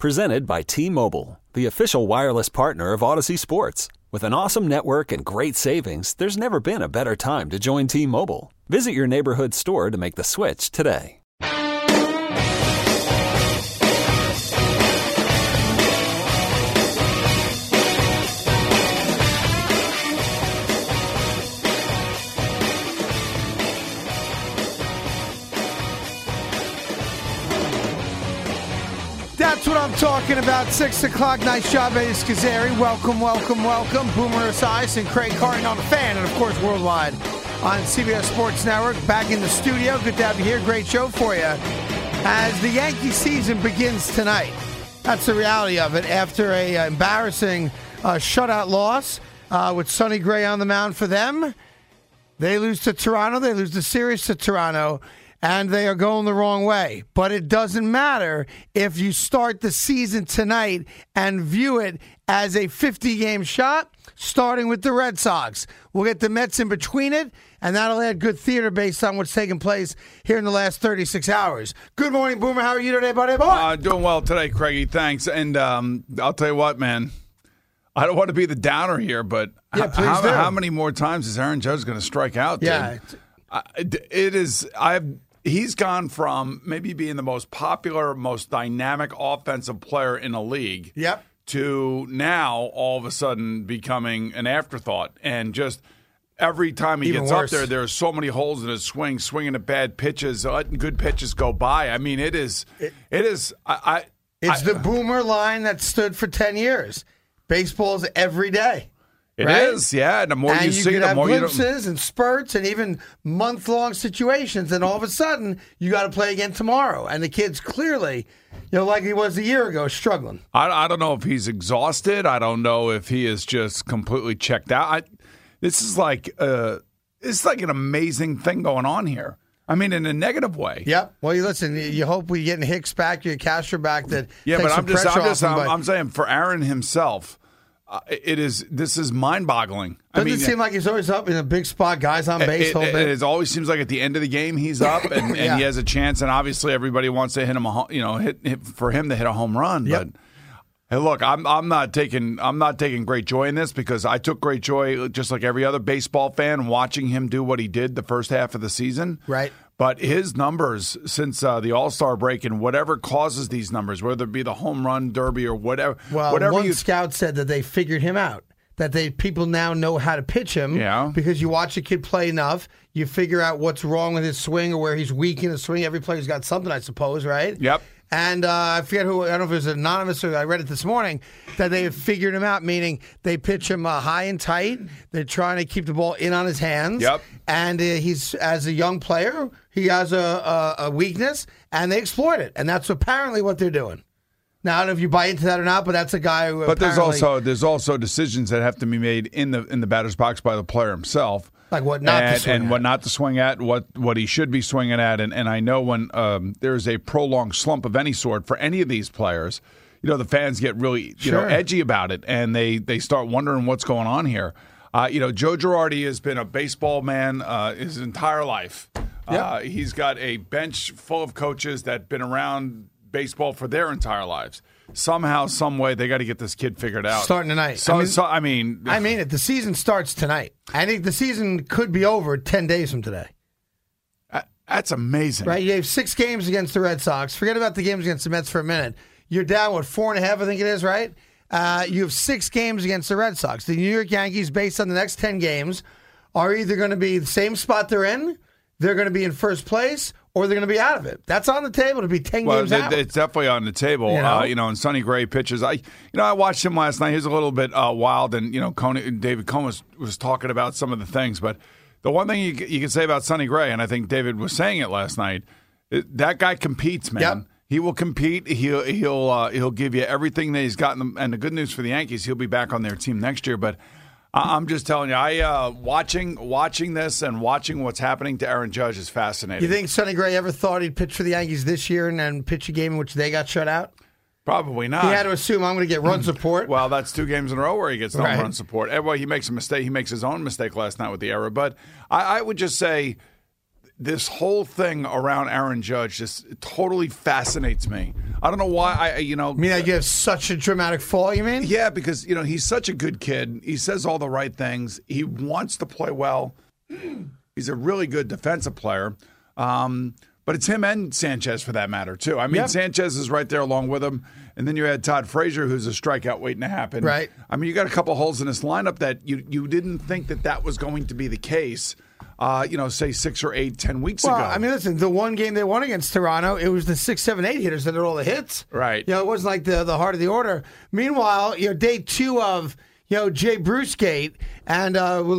Presented by T-Mobile, the official wireless partner of Odyssey Sports. With an awesome network and great savings, there's never been a better time to join T-Mobile. Visit your neighborhood store to make the switch today. That's what I'm talking about. 6 o'clock. Nice job, Eddie Schizzeri. Welcome. Boomer Esiason, Craig Carton on the Fan, and of course worldwide on CBS Sports Network. Back in the studio. Good to have you here. Great show for you. As the Yankee season begins tonight. That's the reality of it. After a embarrassing shutout loss with Sonny Gray on the mound for them, they lose to Toronto. They lose the series to Toronto. And they are going the wrong way. But it doesn't matter if you start the season tonight and view it as a 50-game shot, starting with the Red Sox. We'll get the Mets in between it, and that'll add good theater based on what's taken place here in the last 36 hours. Good morning, Boomer. How are you today, buddy boy? Doing well today, Craigie. Thanks. And I'll tell you what, man. I don't want to be the downer here, but how many more times is Aaron Judge going to strike out, dude? Yeah. He's gone from maybe being the most popular, most dynamic offensive player in the league to now all of a sudden becoming an afterthought. And just every time he gets up there are so many holes in his swing, swinging at bad pitches, letting good pitches go by. I mean, it's the Boomer line that stood for 10 years. Baseball's every day. It is, yeah. And the more you see, the more you have glimpses and spurts and even month-long situations, and all of a sudden you got to play again tomorrow. And the kid's clearly, like he was a year ago, struggling. I don't know if he's exhausted. I don't know if he is just completely checked out. This is like an amazing thing going on here. I mean, in a negative way. Yep. Well, you hope we get Hicks back, you get Castro back. I'm saying for Aaron himself. This is mind-boggling. Doesn't it seem like he's always up in a big spot, guys on base? It always seems like at the end of the game he's up and he has a chance. And obviously everybody wants to hit him, for him to hit a home run. Yep. But hey, look, I'm not taking great joy in this because I took great joy, just like every other baseball fan, watching him do what he did the first half of the season. Right. But his numbers since the All-Star break and whatever causes these numbers, whether it be the home run derby or whatever. Well, one scout said that they figured him out, that people now know how to pitch him because you watch a kid play enough, you figure out what's wrong with his swing or where he's weak in his swing. Every player's got something, I suppose, right? Yep. And I forget who, I don't know if it was anonymous or I read it this morning, that they have figured him out, meaning they pitch him high and tight. They're trying to keep the ball in on his hands. Yep. And he's, as a young player, he has a weakness, and they exploit it. And that's apparently what they're doing. Now, I don't know if you buy into that or not, but that's a guy who But there's also decisions that have to be made in the batter's box by the player himself. Like what not to swing at. And what not to swing at, what he should be swinging at. And I know when there's a prolonged slump of any sort for any of these players, the fans get really edgy about it, and they start wondering what's going on here. Joe Girardi has been a baseball man his entire life. Yep. He's got a bench full of coaches that have been around baseball for their entire lives. Somehow, some way, they got to get this kid figured out. Starting tonight. I mean it. The season starts tonight. I think the season could be over 10 days from today. That's amazing. Right? You have 6 games against the Red Sox. Forget about the games against the Mets for a minute. You're down, 4.5, I think it is, right? You have 6 games against the Red Sox. The New York Yankees, based on the next 10 games, are either going to be the same spot they're in, they're going to be in first place, or they're going to be out of it. That's on the table to be 10 games out. It's definitely on the table. And Sonny Gray pitches. I watched him last night. He was a little bit wild, and David Cohn was talking about some of the things. But the one thing you can say about Sonny Gray, and I think David was saying it last night, that guy competes, man. Yep. He will compete. He'll give you everything that he's got. And the good news for the Yankees, he'll be back on their team next year. But I'm just telling you, watching this and watching what's happening to Aaron Judge is fascinating. You think Sonny Gray ever thought he'd pitch for the Yankees this year and then pitch a game in which they got shut out? Probably not. He had to assume I'm going to get run support. Well, that's 2 games in a row where he gets no run support. Well, he makes a mistake. He makes his own mistake last night with the error. But I would just say this whole thing around Aaron Judge just totally fascinates me. I don't know why. You mean like you have such a dramatic fall, you mean? Yeah, because, he's such a good kid. He says all the right things. He wants to play well. He's a really good defensive player. But it's him and Sanchez, for that matter, too. I mean, Sanchez is right there along with him. And then you had Todd Frazier, who's a strikeout waiting to happen. Right. I mean, you got a couple holes in this lineup that you didn't think that was going to be the case, say 6 or 8, 10 weeks ago. I mean, listen, the one game they won against Toronto, it was the 6, 7, 8 hitters that did all the hits. Right. It wasn't like the heart of the order. Meanwhile, day 2 of Jay Bruce Gate and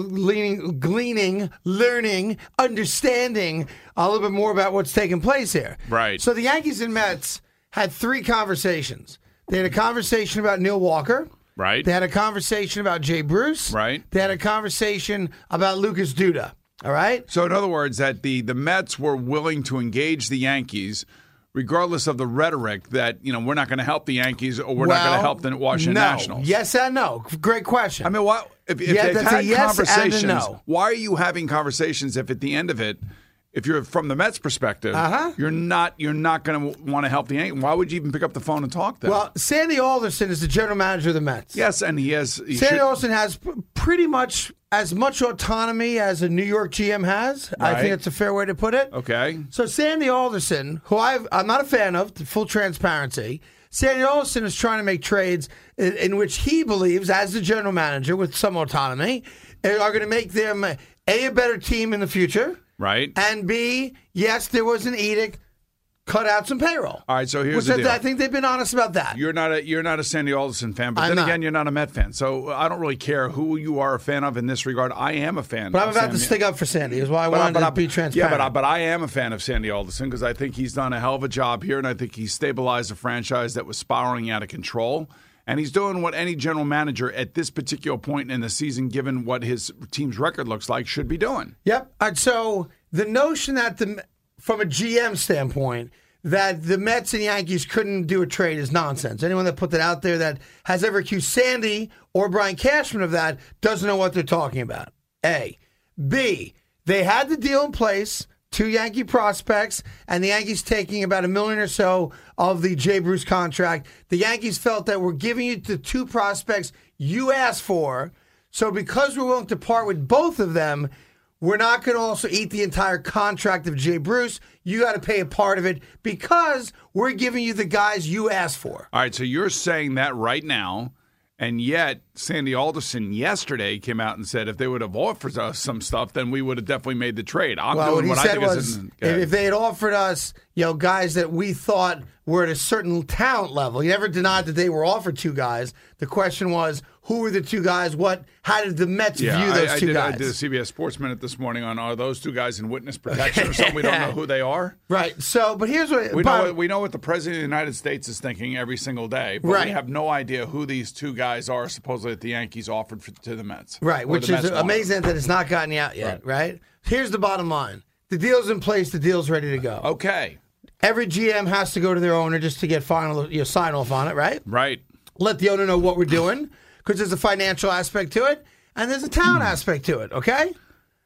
gleaning, learning, understanding a little bit more about what's taking place here. Right. So the Yankees and Mets had 3 conversations. They had a conversation about Neil Walker. Right. They had a conversation about Jay Bruce. Right. They had a conversation about Lucas Duda. All right? So in other words, that the Mets were willing to engage the Yankees regardless of the rhetoric that, we're not going to help the Yankees or we're not going to help the Washington Nationals. Yes and no. Great question. I mean, if they've had conversations, why are you having conversations if at the end of it, if you're from the Mets' perspective, you're not going to want to help the Yankees? Why would you even pick up the phone and talk to them? Well, Sandy Alderson is the general manager of the Mets. Yes, and Sandy Alderson has pretty much as much autonomy as a New York GM has. Right. I think that's a fair way to put it. Okay. So Sandy Alderson, who I'm not a fan of, full transparency, Sandy Alderson is trying to make trades in which he believes, as the general manager with some autonomy, are going to make them A, better team in the future. Right. And B, yes, there was an edict, cut out some payroll. All right, so here's the deal. I think they've been honest about that. You're not a Sandy Alderson fan, but then again, you're not a Met fan. So I don't really care who you are a fan of in this regard. I am a fan. But I'm about to stick up for Sandy. Is why I wanted to be transparent. Yeah, but I am a fan of Sandy Alderson because I think he's done a hell of a job here, and I think he's stabilized a franchise that was spiraling out of control. And he's doing what any general manager at this particular point in the season, given what his team's record looks like, should be doing. Yep. So the notion that from a GM standpoint, that the Mets and Yankees couldn't do a trade is nonsense. Anyone that put that out there that has ever accused Sandy or Brian Cashman of that doesn't know what they're talking about. A. B. They had the deal in place, 2 Yankee prospects, and the Yankees taking about $1 million or so of the Jay Bruce contract. The Yankees felt that we're giving you the 2 prospects you asked for, so because we're willing to part with both of them, we're not going to also eat the entire contract of Jay Bruce. You got to pay a part of it because we're giving you the guys you asked for. All right, so you're saying that right now, and yet Sandy Alderson yesterday came out and said if they would have offered us some stuff, then we would have definitely made the trade. What he said was if they had offered us, guys that we thought were at a certain talent level, he never denied that they were offered 2 guys. The question was, who were the 2 guys? How did the Mets view those 2 guys? I did a CBS Sports Minute this morning on are those 2 guys in witness protection or something? We don't know who they are. Right. So, but here's what we know what the President of the United States is thinking every single day, but we have no idea who these 2 guys are supposedly that the Yankees offered to the Mets. Right, which is amazing that it's not gotten out yet, right? Here's the bottom line. The deal's in place. The deal's ready to go. Okay. Every GM has to go to their owner just to get final sign-off on it, right? Right. Let the owner know what we're doing because there's a financial aspect to it and there's a talent aspect to it, okay?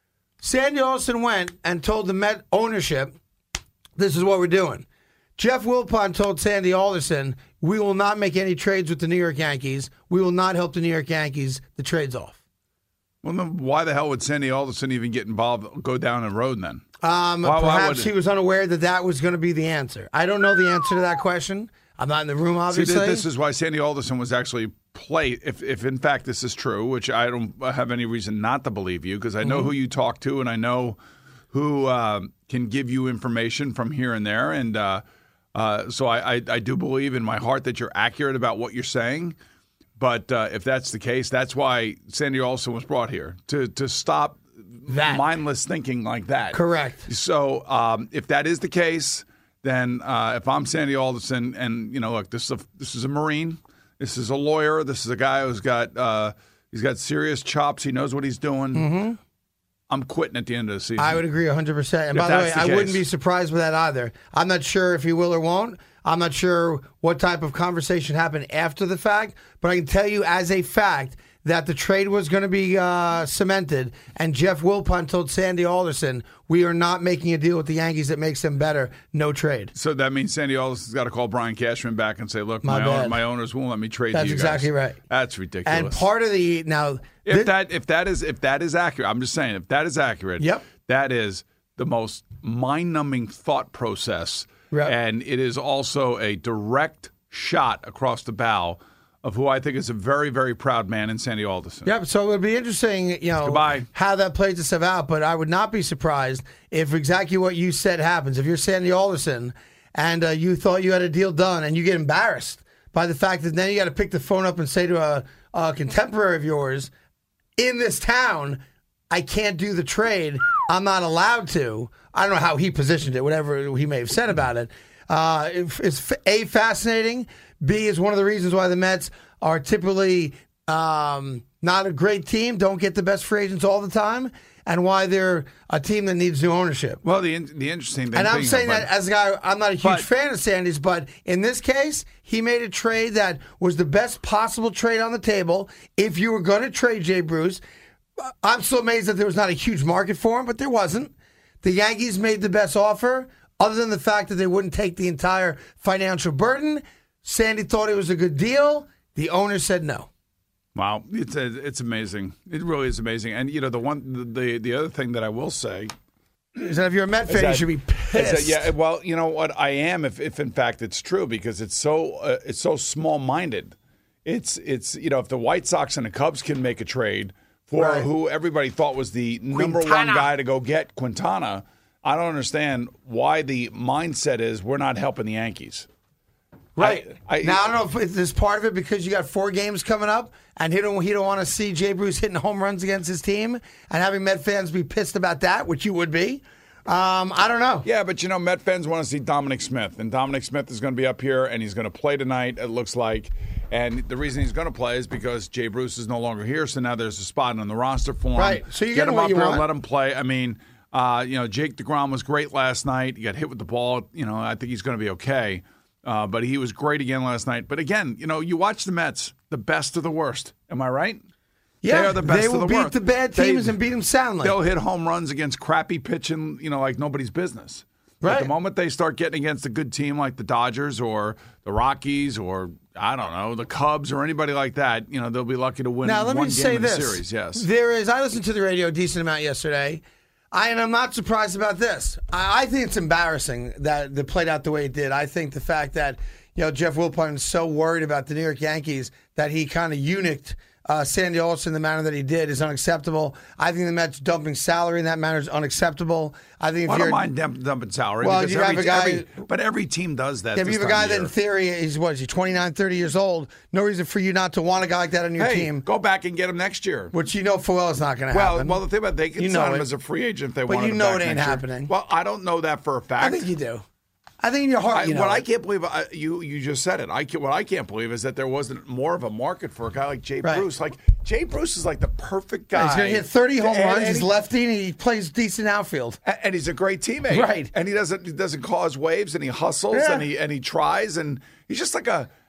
Sandy Alderson went and told the Met ownership, this is what we're doing. Jeff Wilpon told Sandy Alderson, we will not make any trades with the New York Yankees. We will not help the New York Yankees. The trade's off. Well, then why the hell would Sandy Alderson even get involved, go down the road then? Perhaps he was unaware that was going to be the answer. I don't know the answer to that question. I'm not in the room, obviously. See, this is why Sandy Alderson was actually if in fact this is true, which I don't have any reason not to believe you, because I know who you talk to and I know who can give you information from here and there. And so I do believe in my heart that you're accurate about what you're saying. But if that's the case, that's why Sandy Alderson was brought here, to stop mindless thinking like that. Correct. So if that is the case, then if I'm Sandy Alderson, and look, this is a Marine, this is a lawyer, this is a guy who's got he's got serious chops, he knows what he's doing. Mm-hmm. I'm quitting at the end of the season. I would agree 100%. And by the way, I wouldn't be surprised with that either. I'm not sure if he will or won't. I'm not sure what type of conversation happened after the fact, but I can tell you as a fact that the trade was going to be cemented, and Jeff Wilpon told Sandy Alderson, we are not making a deal with the Yankees that makes them better. No trade. So that means Sandy Alderson's got to call Brian Cashman back and say, look, my owners won't let me trade to you guys. That's exactly right. That's ridiculous. And part of the if that is accurate, I'm just saying, if that is accurate, that is the most mind-numbing thought process, and it is also a direct shot across the bow of who I think is a very, very proud man in Sandy Alderson. Yep, so it would be interesting, how that plays itself out, but I would not be surprised if exactly what you said happens. If you're Sandy Alderson and you thought you had a deal done and you get embarrassed by the fact that then you got to pick the phone up and say to a contemporary of yours, in this town, I can't do the trade. I'm not allowed to. I don't know how he positioned it, whatever he may have said about it. It's A, fascinating. B, is one of the reasons why the Mets are typically not a great team, don't get the best free agents all the time, and why they're a team that needs new ownership. Well, the interesting thing... And I'm saying that as a guy, I'm not a huge fan of Sandy's, but in this case, he made a trade that was the best possible trade on the table. If you were going to trade Jay Bruce, I'm still amazed that there was not a huge market for him, but there wasn't. The Yankees made the best offer, other than the fact that they wouldn't take the entire financial burden. Sandy thought it was a good deal. The owner said no. Wow, it's amazing. It really is amazing. And the other thing that I will say is that if you're a Met fan, you should be pissed. Well, you know what? I am if in fact it's true, because it's so small-minded. It's if the White Sox and the Cubs can make a trade for who everybody thought was the number one guy to go get, Quintana, I don't understand why the mindset is we're not helping the Yankees. Right. Now, I don't know if this part of it because you got 4 games coming up, and he don't want to see Jay Bruce hitting home runs against his team and having Met fans be pissed about that, which you would be. I don't know. Yeah, but Met fans want to see Dominic Smith, and Dominic Smith is going to be up here, and he's going to play tonight, it looks like. And the reason he's going to play is because Jay Bruce is no longer here, so now there's a spot on the roster for him. Right. So you get him up here and let him play. I mean, Jake DeGrom was great last night. He got hit with the ball. I think he's going to be okay. But he was great again last night. But again, you watch the Mets, the best of the worst. Am I right? Yeah, they are the best of the worst. They will beat the bad teams and beat them soundly. They'll hit home runs against crappy pitching, like nobody's business. Right. But the moment they start getting against a good team like the Dodgers or the Rockies or, I don't know, the Cubs or anybody like that, they'll be lucky to win one game in the series. Yes. I listened to the radio a decent amount yesterday. And I'm not surprised about this. I think it's embarrassing that it played out the way it did. I think the fact that Jeff Wilpon is so worried about the New York Yankees that he kind of eunuched Sandy Alderson in the manner that he did is unacceptable. I think the Mets dumping salary in that manner is unacceptable. I think if I don't mind dumping salary. Well, you have a guy, but every team does that. If you have a guy that in theory is 29, 30 years old, no reason for you not to want a guy like that on your team. Go back and get him next year. Which full well is not going to happen. Well, the thing about they can sign him as a free agent if they want him back it ain't next happening. Year. Well, I don't know that for a fact. I think you do. I think in your heart, I can't believe you just said it. What I can't believe is that there wasn't more of a market for a guy like Jay Bruce. Like Jay Bruce is like the perfect guy. He's going to hit 30 home runs. He's lefty, and he plays decent outfield. And he's a great teammate. Right. And he doesn't cause waves, and he hustles, and he tries, and he's just like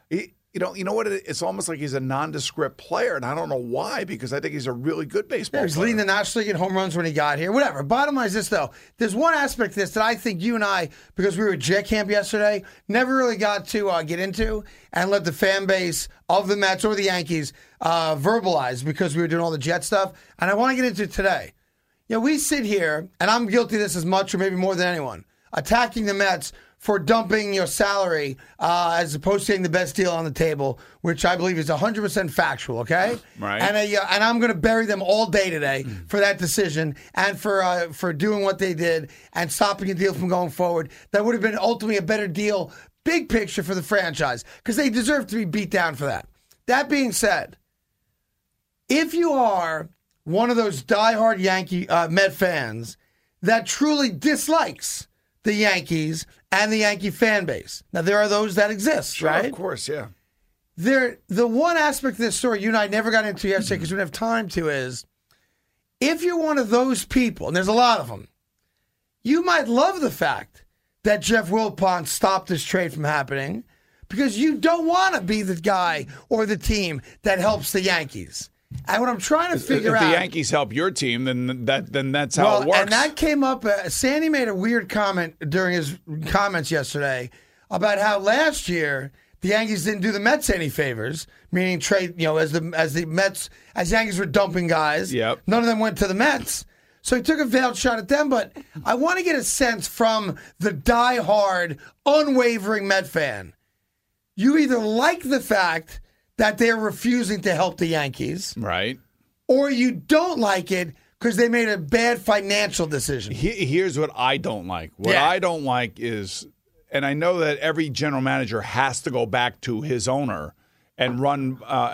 you know what? It's almost like he's a nondescript player, and I don't know why, because I think he's a really good baseball player. He's leading the National League in home runs when he got here. Whatever. Bottom line is this, though. There's one aspect of this that I think you and I, because we were at Jet Camp yesterday, never really got to get into and let the fan base of the Mets or the Yankees verbalize because we were doing all the Jet stuff. And I want to get into it today. We sit here, and I'm guilty of this as much or maybe more than anyone, attacking the Mets for dumping your salary as opposed to getting the best deal on the table, which I believe is 100% factual, okay? Right. And I'm going to bury them all day today for that decision and for doing what they did and stopping a deal from going forward. That would have been ultimately a better deal, big picture for the franchise, because they deserve to be beat down for that. That being said, if you are one of those diehard Met fans that truly dislikes the Yankees and the Yankee fan base. Now, there are those that exist, sure, right? Of course, yeah. The one aspect of this story you and I never got into yesterday because we didn't have time to is, if you're one of those people, and there's a lot of them, you might love the fact that Jeff Wilpon stopped this trade from happening because you don't want to be the guy or the team that helps the Yankees. And what I'm trying to figure if out, the Yankees help your team, then that's how it works. And that came up. Sandy made a weird comment during his comments yesterday about how last year the Yankees didn't do the Mets any favors, meaning trade. As Yankees were dumping guys, none of them went to the Mets. So he took a veiled shot at them. But I want to get a sense from the diehard, unwavering Met fan. You either like the fact that they're refusing to help the Yankees. Right. Or you don't like it because they made a bad financial decision. Here's what I don't like. What I don't like is, and I know that every general manager has to go back to his owner and run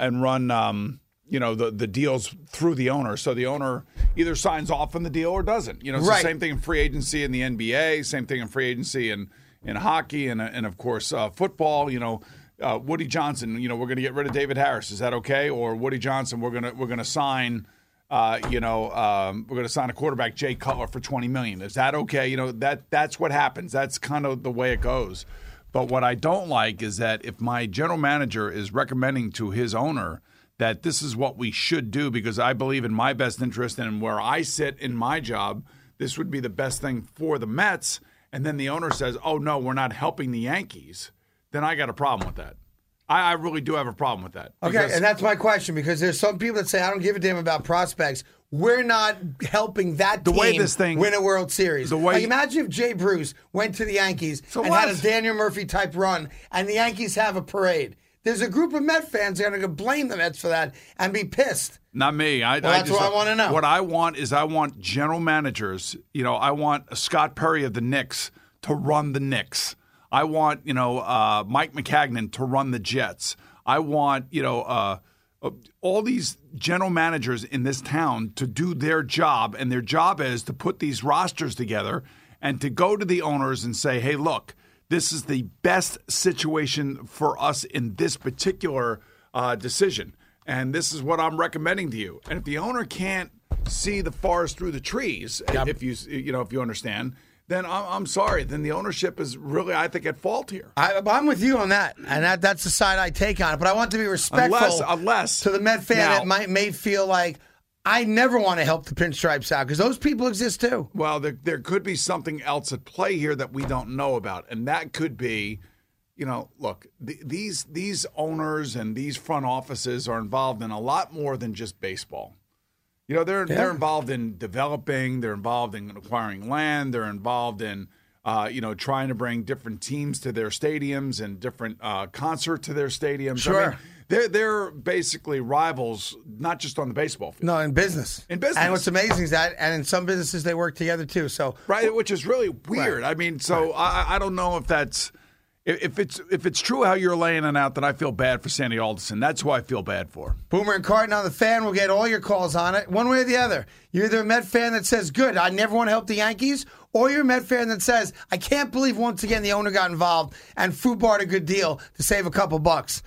the deals through the owner. So the owner either signs off on the deal or doesn't. It's the same thing in free agency in the NBA, same thing in free agency in hockey and of course football. Woody Johnson, we're going to get rid of David Harris. Is that okay? Or Woody Johnson, we're going to sign, we're going to sign a quarterback, Jay Cutler, for $20 million. Is that okay? That's what happens. That's kind of the way it goes. But what I don't like is that if my general manager is recommending to his owner that this is what we should do because I believe in my best interest and where I sit in my job, this would be the best thing for the Mets. And then the owner says, oh, no, we're not helping the Yankees. Then I got a problem with that. I really do have a problem with that. Okay, and that's my question because there's some people that say, I don't give a damn about prospects. We're not helping that team win a World Series. Imagine if Jay Bruce went to the Yankees and had a Daniel Murphy-type run, and the Yankees have a parade. There's a group of Met fans that are going to blame the Mets for that and be pissed. Not me. That's what I want to know. What I want is general managers. I want Scott Perry of the Knicks to run the Knicks. I want, Mike McCagnon to run the Jets. I want, all these general managers in this town to do their job, and their job is to put these rosters together and to go to the owners and say, hey, look, this is the best situation for us in this particular decision, and this is what I'm recommending to you. And if the owner can't see the forest through the trees, if you understand, then I'm sorry. Then the ownership is really, I think, at fault here. I'm with you on that, and that's the side I take on it. But I want to be respectful unless to the Met fan that may feel like I never want to help the pinstripes out because those people exist too. Well, there could be something else at play here that we don't know about, and that could be, look, these owners and these front offices are involved in a lot more than just baseball. They're involved in developing. They're involved in acquiring land. They're involved in, trying to bring different teams to their stadiums and different concert to their stadiums. Sure. I mean, they're basically rivals, not just on the baseball field. No, in business. In business. And what's amazing is that, and in some businesses, they work together too. So right, which is really weird. Right. I mean, so I don't know if that's. If it's true how you're laying it out, then I feel bad for Sandy Alderson. That's who I feel bad for. Boomer and Carton on the Fan. We'll get all your calls on it, one way or the other. You're either a Met fan that says, good, I never want to help the Yankees, or you're a Met fan that says, I can't believe once again the owner got involved and foobarred a good deal to save a couple bucks.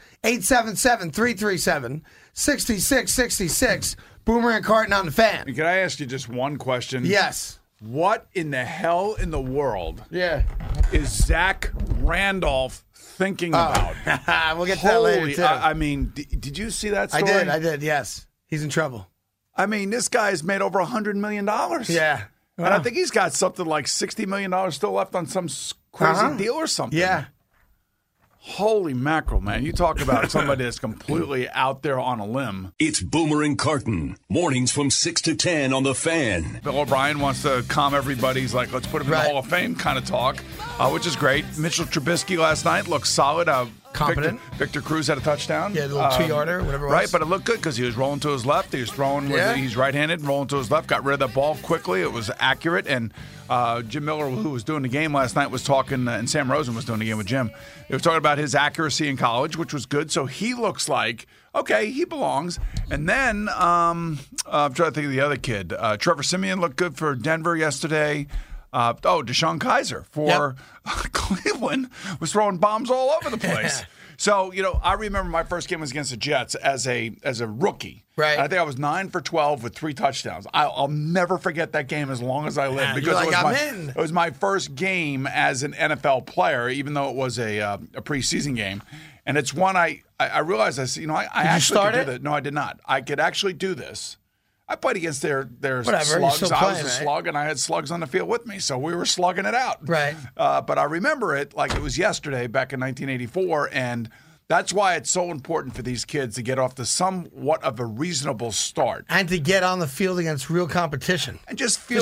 877-337-6666. Boomer and Carton on the Fan. Can I ask you just one question? Yes. What in the hell in the world is Zach Randolph thinking about? We'll get to that later, too. I mean, did you see that story? I did, yes. He's in trouble. I mean, this guy's made over $100 million. Yeah. Well, and I think he's got something like $60 million still left on some crazy deal or something. Yeah. Holy mackerel, man. You talk about somebody that's completely out there on a limb. It's Boomer and Carton. Mornings from 6 to 10 on The Fan. Bill O'Brien wants to calm everybody. He's like, let's put him in the Hall of Fame kind of talk, which is great. Mitchell Trubisky last night looked solid. Competent. Victor Cruz had a touchdown. Yeah, a little 2-yarder, whatever it was. Right, but it looked good because he was rolling to his left. He was throwing he's right-handed, rolling to his left, got rid of the ball quickly. It was accurate. And Jim Miller, who was doing the game last night, was talking, and Sam Rosen was doing the game with Jim. They were talking about his accuracy in college, which was good. So he looks like, okay, he belongs. And then I'm trying to think of the other kid. Trevor Siemian looked good for Denver yesterday. DeShone Kizer for Cleveland was throwing bombs all over the place. So, I remember my first game was against the Jets as a rookie. Right. I think I was 9 for 12 with 3 touchdowns. I'll never forget that game as long as I live because it was my first game as an NFL player, even though it was a preseason game. And it's one I realized, I said, I actually could do that. No, I did not. I could actually do this. I played against their slugs. I was a slug, and I had slugs on the field with me, so we were slugging it out. Right. But I remember it like it was yesterday back in 1984, and that's why it's so important for these kids to get off to somewhat of a reasonable start. And to get on the field against real competition. And just feel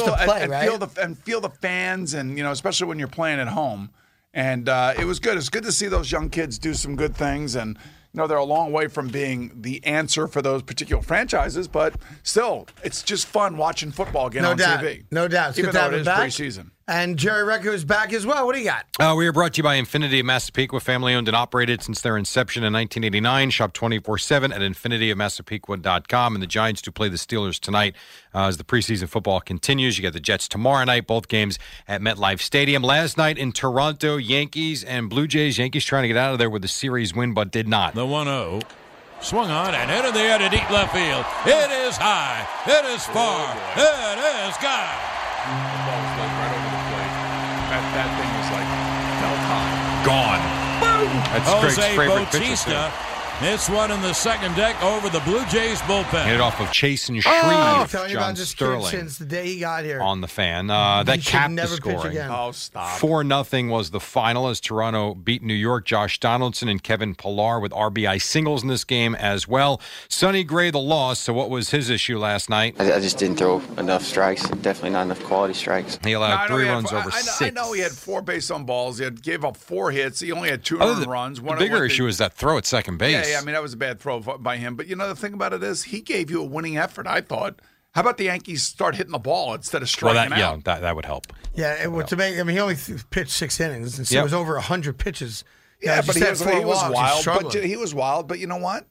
feel the fans, and especially when you're playing at home. And it was good. It's good to see those young kids do some good things. And, they're a long way from being the answer for those particular franchises. But still, it's just fun watching football again on TV. No doubt. It's even good to though have it him is back. preseason. And Jerry Recco is back as well. What do you got? We are brought to you by Infinity of Massapequa, family-owned and operated since their inception in 1989. Shop 24/7 at infinityofmassapequa.com. And the Giants do play the Steelers tonight as the preseason football continues. You got the Jets tomorrow night, both games at MetLife Stadium. Last night in Toronto, Yankees and Blue Jays. Yankees trying to get out of there with a series win, but did not. The 1-0. Swung on and into the air to deep left field. It is high. It is far. It is gone. The ball was like right over the plate. That thing was like felt high. Gone. Boom! That's Jose Greg's favorite pitcher, Bautista hits one in the second deck over the Blue Jays bullpen. Hit it off of Chase and Shreve. I'm telling you John about this Sterling kid since the day he got here. on the fan. That capped the never pitch scoring. again. Oh, stop. 4-0 was the final as Toronto beat New York. Josh Donaldson and Kevin Pillar with RBI singles in this game as well. Sonny Gray the loss. So what was his issue last night? I just didn't throw enough strikes. Definitely not enough quality strikes. He allowed 3 runs over 6. I know he had 4 base on balls. He gave up 4 hits. He only had 2 earned runs. The bigger issue is that throw at second base. Yeah, I mean, that was a bad throw by him. But the thing about it is he gave you a winning effort, I thought. How about the Yankees start hitting the ball instead of striking out? Yeah, that would help. Yeah, he only pitched 6 innings, and so it was over 100 pitches. Yeah, but he was wild. He was wild, but you know what?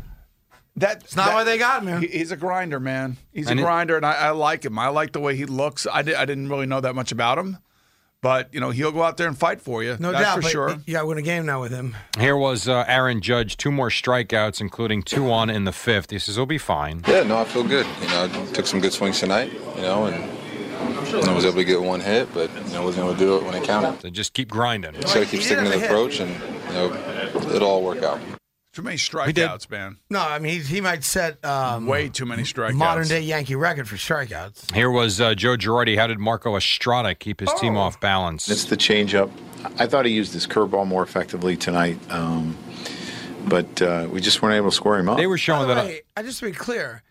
It's not why they got him, man. He's a grinder, man. He's a grinder, and I like him. I like the way he looks. I didn't really know that much about him. But, he'll go out there and fight for you. No That's doubt, for sure. You got to win a game now with him. Here was Aaron Judge, 2 more strikeouts, including 2 on in the 5th. He says he'll be fine. Yeah, no, I feel good. I took some good swings tonight, and I was able to get 1 hit, but wasn't able to do it when it counted. So just keep grinding. Just got to keep sticking to the approach, and it'll all work out. Too many strikeouts, man. No, I mean, he might set way too many strikeouts. Modern-day Yankee record for strikeouts. Here was Joe Girardi. How did Marco Estrada keep his team off balance? It's the changeup. I thought he used his curveball more effectively tonight, but we just weren't able to score him up. They were showing that. I just to be clear,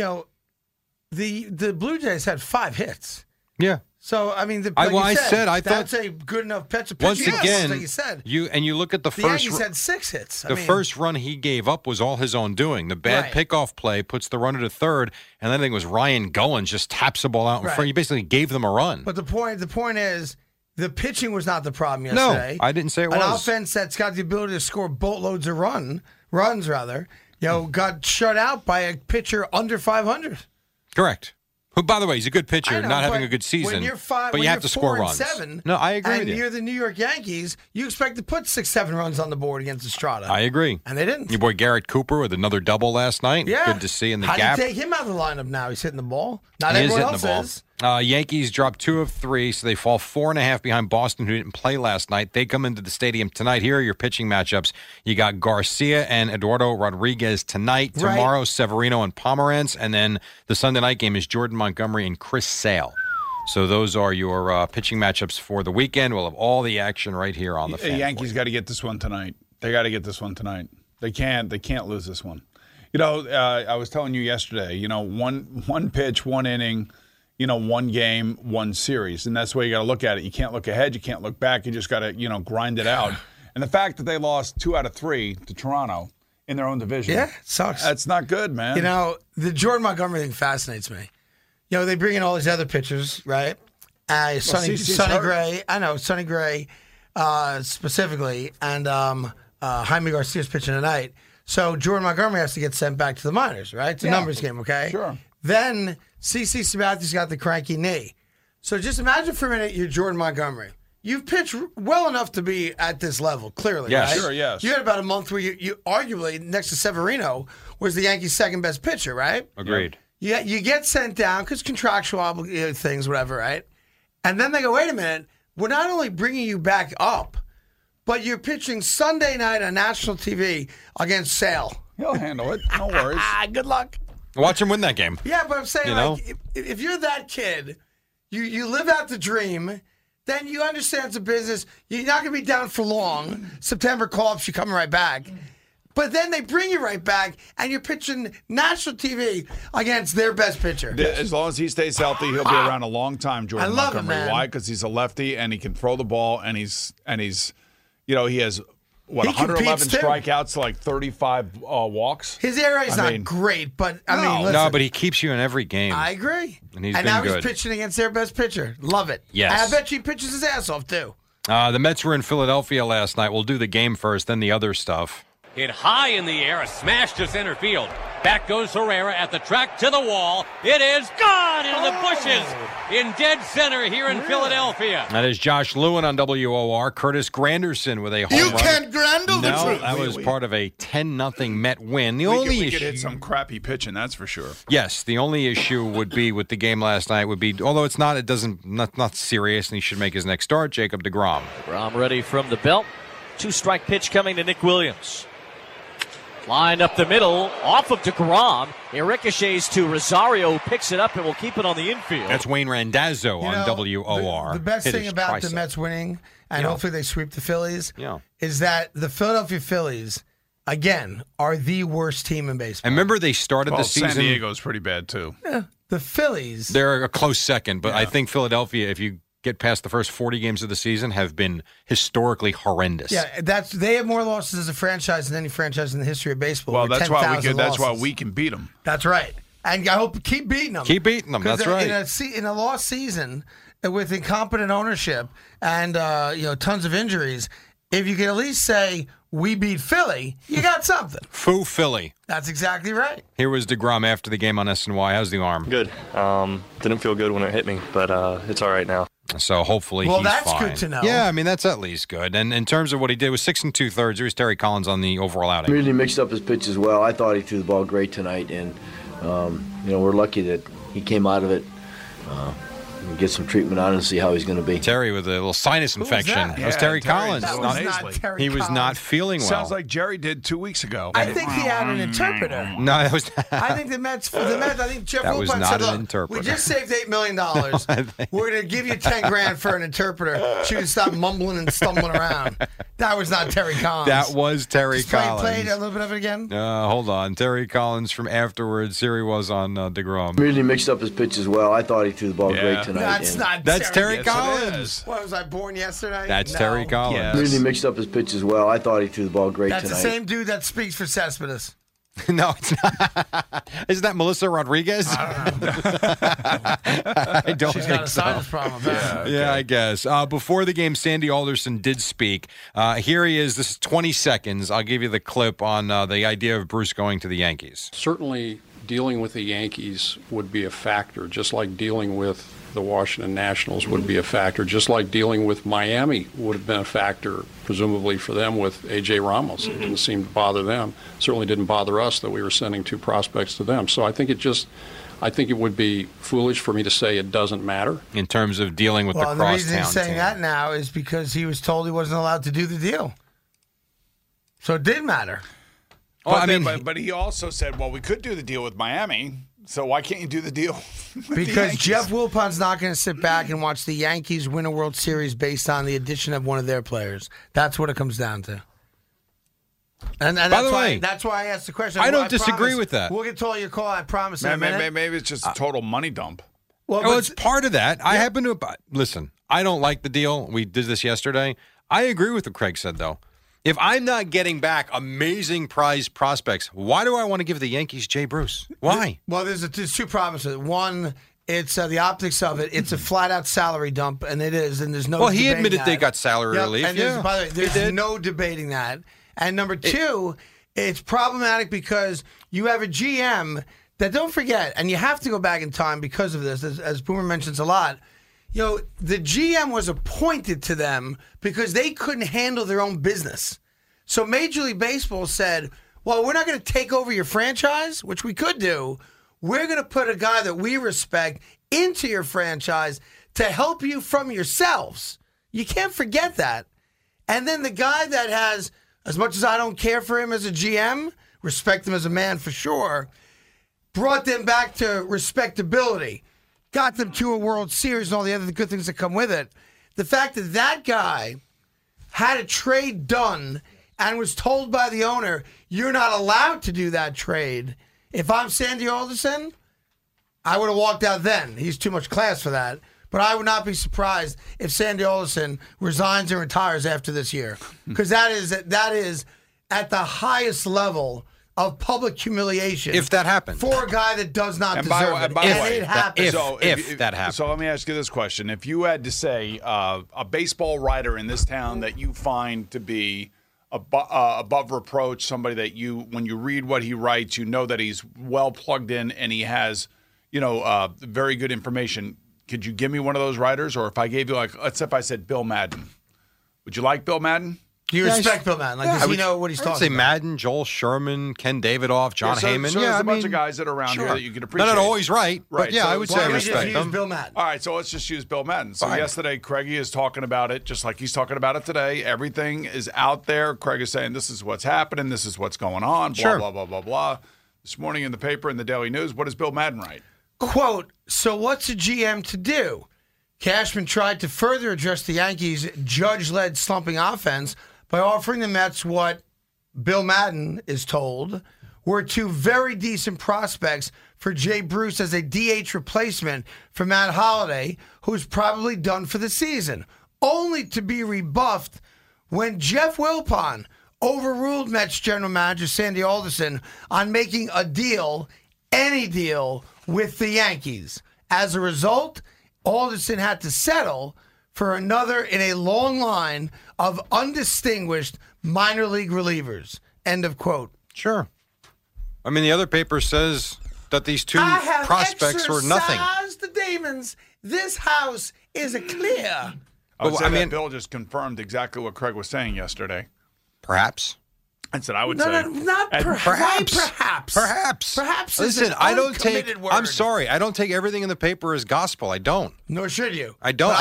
the Blue Jays had 5 hits. Yeah. So, I mean, I thought that's a good enough pitch. Once again, like you said. You look at the first. Yankees had 6 hits. The first run he gave up was all his own doing. The bad pickoff play puts the runner to third, and then I think it was Ryan Goins just taps the ball out in front. You basically gave them a run. But the point is, the pitching was not the problem yesterday. No, I didn't say it was. An offense that's got the ability to score boatloads of runs, got shut out by a pitcher under 500. Correct. Who, by the way, he's a good pitcher, not having a good season. But you have to score runs. 7, no, I agree with you. And you're the New York Yankees, you expect to put 6-7 runs on the board against Estrada. I agree. And they didn't. Your boy Garrett Cooper with another double last night. Yeah. Good to see in the gap. gap. How do you take him out of the lineup now? He's hitting the ball. Not everyone else is. Yankees dropped 2 of 3, so they fall 4.5 behind Boston, who didn't play last night. They come into the stadium tonight. Here are your pitching matchups. You got Garcia and Eduardo Rodriguez tonight. Tomorrow, Severino and Pomerantz. And then the Sunday night game is Jordan Montgomery and Chris Sale. So those are your pitching matchups for the weekend. We'll have all the action right here on the fan. The Yankees got to get this one tonight. They got to get this one tonight. They can't lose this one. I was telling you yesterday, one pitch, 1 inning, 1 game, 1 series. And that's the way you got to look at it. You can't look ahead. You can't look back. You just got to, grind it out. And the fact that they lost 2 out of 3 to Toronto in their own division. Yeah, it sucks. That's not good, man. The Jordan Montgomery thing fascinates me. They bring in all these other pitchers, right? Sonny Gray. I know, Sonny Gray specifically. And Jaime Garcia's pitching tonight. So Jordan Montgomery has to get sent back to the minors, right? It's a numbers game, okay? Sure. Then CC Sabathia's got the cranky knee. So just imagine for a minute you're Jordan Montgomery. You've pitched well enough to be at this level, clearly, right? Sure, yes. You had about a month where you arguably, next to Severino, was the Yankees' second best pitcher, right? Agreed. You get sent down because contractual things, whatever, right? And then they go, wait a minute, we're not only bringing you back up, but you're pitching Sunday night on national TV against Sale. He'll handle it. No worries. Good luck. Watch him win that game. Yeah, but I'm saying, if you're that kid, you live out the dream, then you understand it's a business. You're not going to be down for long. September call-ups, you're coming right back. But then they bring you right back, and you're pitching national TV against their best pitcher. As long as he stays healthy, he'll be around a long time, Jordan I love Montgomery. him, man. Why? Because he's a lefty, and he can throw the ball, and he's he has, He 111 competes, too. strikeouts, like 35 walks? His ERA is not great, but, listen. No, but he keeps you in every game. I agree. And he's and been now good. he's pitching against their best pitcher. Love it. Yes. And I bet you he pitches his ass off, too. The Mets were in Philadelphia last night. We'll do the game first, then the other stuff. Hit high in the air, a smash to center field. Back goes Herrera at the track to the wall. It is gone into the bushes in dead center here in Philadelphia. That is Josh Lewin on WOR. Curtis Granderson with a home run. You can't grandle the truth. That was part of a 10-0 Met win. The We only could issue, hit some crappy pitching, that's for sure. yes, the only issue would be with the game last night would be, although it's not, not serious, and he should make his next start. Jacob deGrom. DeGrom ready from the belt. 2-strike pitch coming to Nick Williams. Lined up the middle, off of DeGrom. It ricochets to Rosario, picks it up, and will keep it on the infield. That's Wayne Randazzo on WOR. The best Hit thing his about tricep. the Mets winning, and Yeah. hopefully they sweep the Phillies, Yeah. is that the Philadelphia Phillies, again, are the worst team in baseball. I remember they started Well, the season. San Diego's pretty bad, too. The Phillies. They're a close second, but I think Philadelphia, if you get past the first 40 games of the season, have been historically horrendous. Yeah, they have more losses as a franchise than any franchise in the history of baseball. Well, with that's why 10,000 that's why losses. we can beat them. That's right. And I hope keep beating them. Keep beating them. 'Cause That's right. In a lost season with incompetent ownership and tons of injuries, if you can at least say we beat Philly, you got something. Foo Philly. That's exactly right. Here was DeGrom after the game on SNY. How's the arm? Good. Didn't feel good when it hit me, but it's all right now. So hopefully Well, he's that's fine. good to know. Yeah, I mean, that's at least good. And in terms of what he did, it was 6 2/3. Here's Terry Collins on the overall outing. Really mixed up his pitch as well. I thought he threw the ball great tonight, and we're lucky that he came out of it. We'll get some treatment on it and see how he's going to be. Terry with a little sinus infection. that? That was Yeah, Terry Terry. Collins. That was not Terry He was Collins. not feeling well. Sounds like Jerry did 2 weeks ago. I think he had an interpreter. No, that was I think the Mets. I think Jeff That was Wilpon not said, an "Look, interpreter." we just saved $8 million. We're going to give you $10,000 for an interpreter. So you can stop mumbling and stumbling around." That was not Terry Collins. That was Terry Just Collins. Play a little bit of it again. Hold on. Terry Collins from afterwards. Here he was on DeGrom. Really mixed up his pitch as well. I thought he threw the ball Yeah. great tonight. That's and not. That's Terry Yes, it Collins. is. What was I born yesterday? That's No. Terry Collins. Yes. Really mixed up his pitch as well. I thought he threw the ball great That's tonight. the same dude that speaks for Cespedes. No, it's not. Isn't that Melissa Rodriguez? I don't She's think got a so. sinus problem. apparently. Yeah, I guess. Before the game, Sandy Alderson did speak. Here he is. This is 20 seconds. I'll give you the clip on the idea of Bruce going to the Yankees. Certainly, dealing with the Yankees would be a factor, just like dealing with the Washington Nationals would be a factor, just like dealing with Miami would have been a factor, presumably for them with A.J. Ramos. It didn't seem to bother them. Certainly didn't bother us that we were sending two prospects to them. So I think it would be foolish for me to say it doesn't matter. In terms of dealing with Well, the and the reason crosstown he's saying team. that now is because he was told he wasn't allowed to do the deal. So it did matter. But he also said, well, we could do the deal with Miami, so why can't you do the deal with the Because Yankees? Jeff Wilpon's not going to sit back and watch the Yankees win a World Series based on the addition of one of their players. That's what it comes down to. And By that's the why way, that's why I asked the question. I don't disagree promise with that. We'll get to all your call. I promise. In a minute. Maybe it's just a total money dump. Well, it's part of that. I happen to listen. I don't like the deal. We did this yesterday. I agree with what Craig said, though. If I'm not getting back amazing prize prospects, why do I want to give the Yankees Jay Bruce? Why? Well, there's two problems with it. One, it's the optics of it. It's a flat-out salary dump, and it is, and there's no Well, he debating admitted that. they got salary relief. And Yeah, by the way, they there's did. no debating that. And number two, it's problematic because you have a GM that, don't forget, and you have to go back in time because of this, as Boomer mentions a lot, the GM was appointed to them because they couldn't handle their own business. So Major League Baseball said, well, we're not going to take over your franchise, which we could do. We're going to put a guy that we respect into your franchise to help you from yourselves. You can't forget that. And then the guy that has, as much as I don't care for him as a GM, respect him as a man for sure, brought them back to respectability, got them to a World Series and all the other good things that come with it. The fact that that guy had a trade done and was told by the owner, you're not allowed to do that trade. If I'm Sandy Alderson, I would have walked out then. He's too much class for that. But I would not be surprised if Sandy Alderson resigns and retires after this year. Because that is at the highest level of public humiliation. If that happens. For a guy that does not deserve it. By the way, it happens. If that happens. So let me ask you this question. If you had to say a baseball writer in this town that you find to be above reproach, somebody that when you read what he writes, you know that he's well plugged in and he has, very good information. Could you give me one of those writers? Or if I gave you, let's say if I said Bill Madden, would you like Bill Madden? Do you respect Bill Madden? Does he know what he's talking about? I'd say Madden, Joel Sherman, Ken Davidoff, John Heyman. So there's a bunch of guys that are around here that you can appreciate. They're not always right. But yeah, I would say I respect them. Bill Madden. All right, so let's just use Bill Madden. So yesterday, Craigie is talking about it just like he's talking about it today. Everything is out there. Craig is saying this is what's happening. This is what's going on. Blah, blah, blah, blah, blah. This morning in the paper, in the Daily News, what does Bill Madden write? Quote, so what's a GM to do? Cashman tried to further address the Yankees' judge-led slumping offense by offering the Mets what Bill Madden is told were two very decent prospects for Jay Bruce as a DH replacement for Matt Holliday, who's probably done for the season, only to be rebuffed when Jeff Wilpon overruled Mets general manager Sandy Alderson on making a deal, any deal, with the Yankees. As a result, Alderson had to settle for another in a long line of undistinguished minor league relievers. End of quote. Sure. I mean, the other paper says that these two prospects were nothing. I have exercised the demons. This house is a clear. I would say that Bill just confirmed exactly what Craig was saying yesterday. Perhaps. I said I would say. Not perhaps. Perhaps. Perhaps. Listen, I don't take. Word. I'm sorry. I don't take everything in the paper as gospel. I don't. Nor should you. I don't.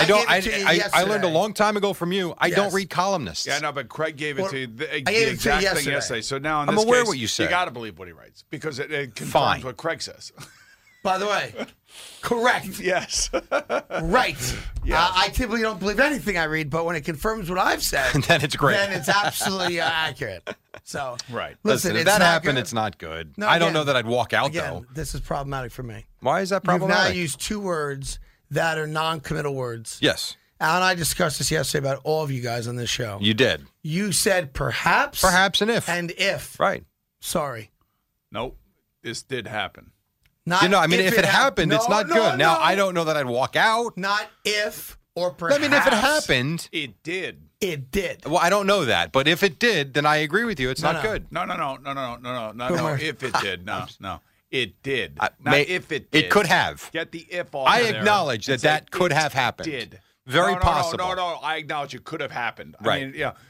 I learned a long time ago from you. I don't read columnists. Yeah, no, but Craig gave it to you the exact thing yesterday. So now in this I'm aware case, what you said. You got to believe what he writes because it confirms what Craig says. By the way, correct. Yes. Right. Yes. I typically don't believe anything I read, but when it confirms what I've said, then it's great. Then it's absolutely accurate. So, right. Listen, if that happened, it's not good. No, I don't know that I'd walk out, though. This is problematic for me. Why is that problematic? You've now used two words that are non-committal words. Yes. Al and I discussed this yesterday about all of you guys on this show. You did. You said perhaps. Perhaps and if. And if. Right. Sorry. Nope. This did happen. Not if it happened, it's not good. Now, I don't know that I'd walk out. Not if or perhaps. I mean, if it happened. It did. It did. Well, I don't know that. But if it did, then I agree with you. It's not good. No. If it did. No. It did. If it did. It could have. Get the if off I of there. acknowledge that could have happened. Did. Very possible. No. I acknowledge it could have happened. Right. I mean, yeah.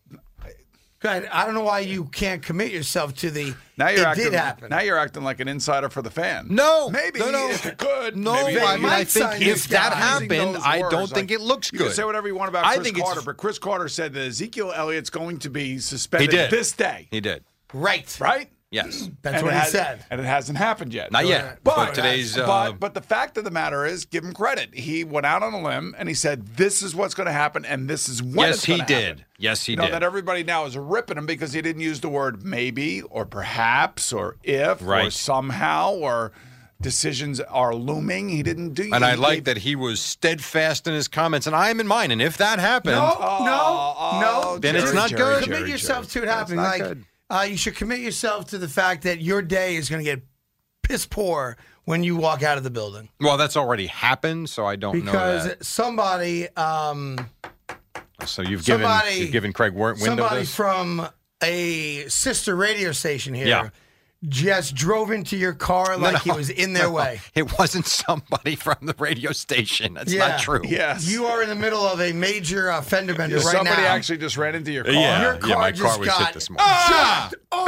God, I don't know why you can't commit yourself to the did happen. Now you're acting like an insider for the fan. No. Maybe no. if it could. No, maybe I think if that happened, I don't think it looks good. You can say whatever you want about Chris Carter, but Chris Carter said that Ezekiel Elliott's going to be suspended this day. He did. Right. Yes. That's what he said. And it hasn't happened yet. Not yet. But today's. But the fact of the matter is, give him credit. He went out on a limb and he said, this is what's going to happen and this is when it's going to happen. Yes, he did. That everybody now is ripping him because he didn't use the word maybe or perhaps or if or somehow or decisions are looming. He didn't do And I like that he was steadfast in his comments, and I am in mine. And if that happened. No. Then it's not good. Commit yourself to it happening. You should commit yourself to the fact that your day is going to get piss poor when you walk out of the building. Well, that's already happened, so I don't know that. Because somebody... so you've given Craig Window somebody this? From a sister radio station here just drove into your car like he was in their way. It wasn't somebody from the radio station. That's not true. Yes. You are in the middle of a major fender bender right now. Somebody actually just ran into your car. Your car my car was hit this morning.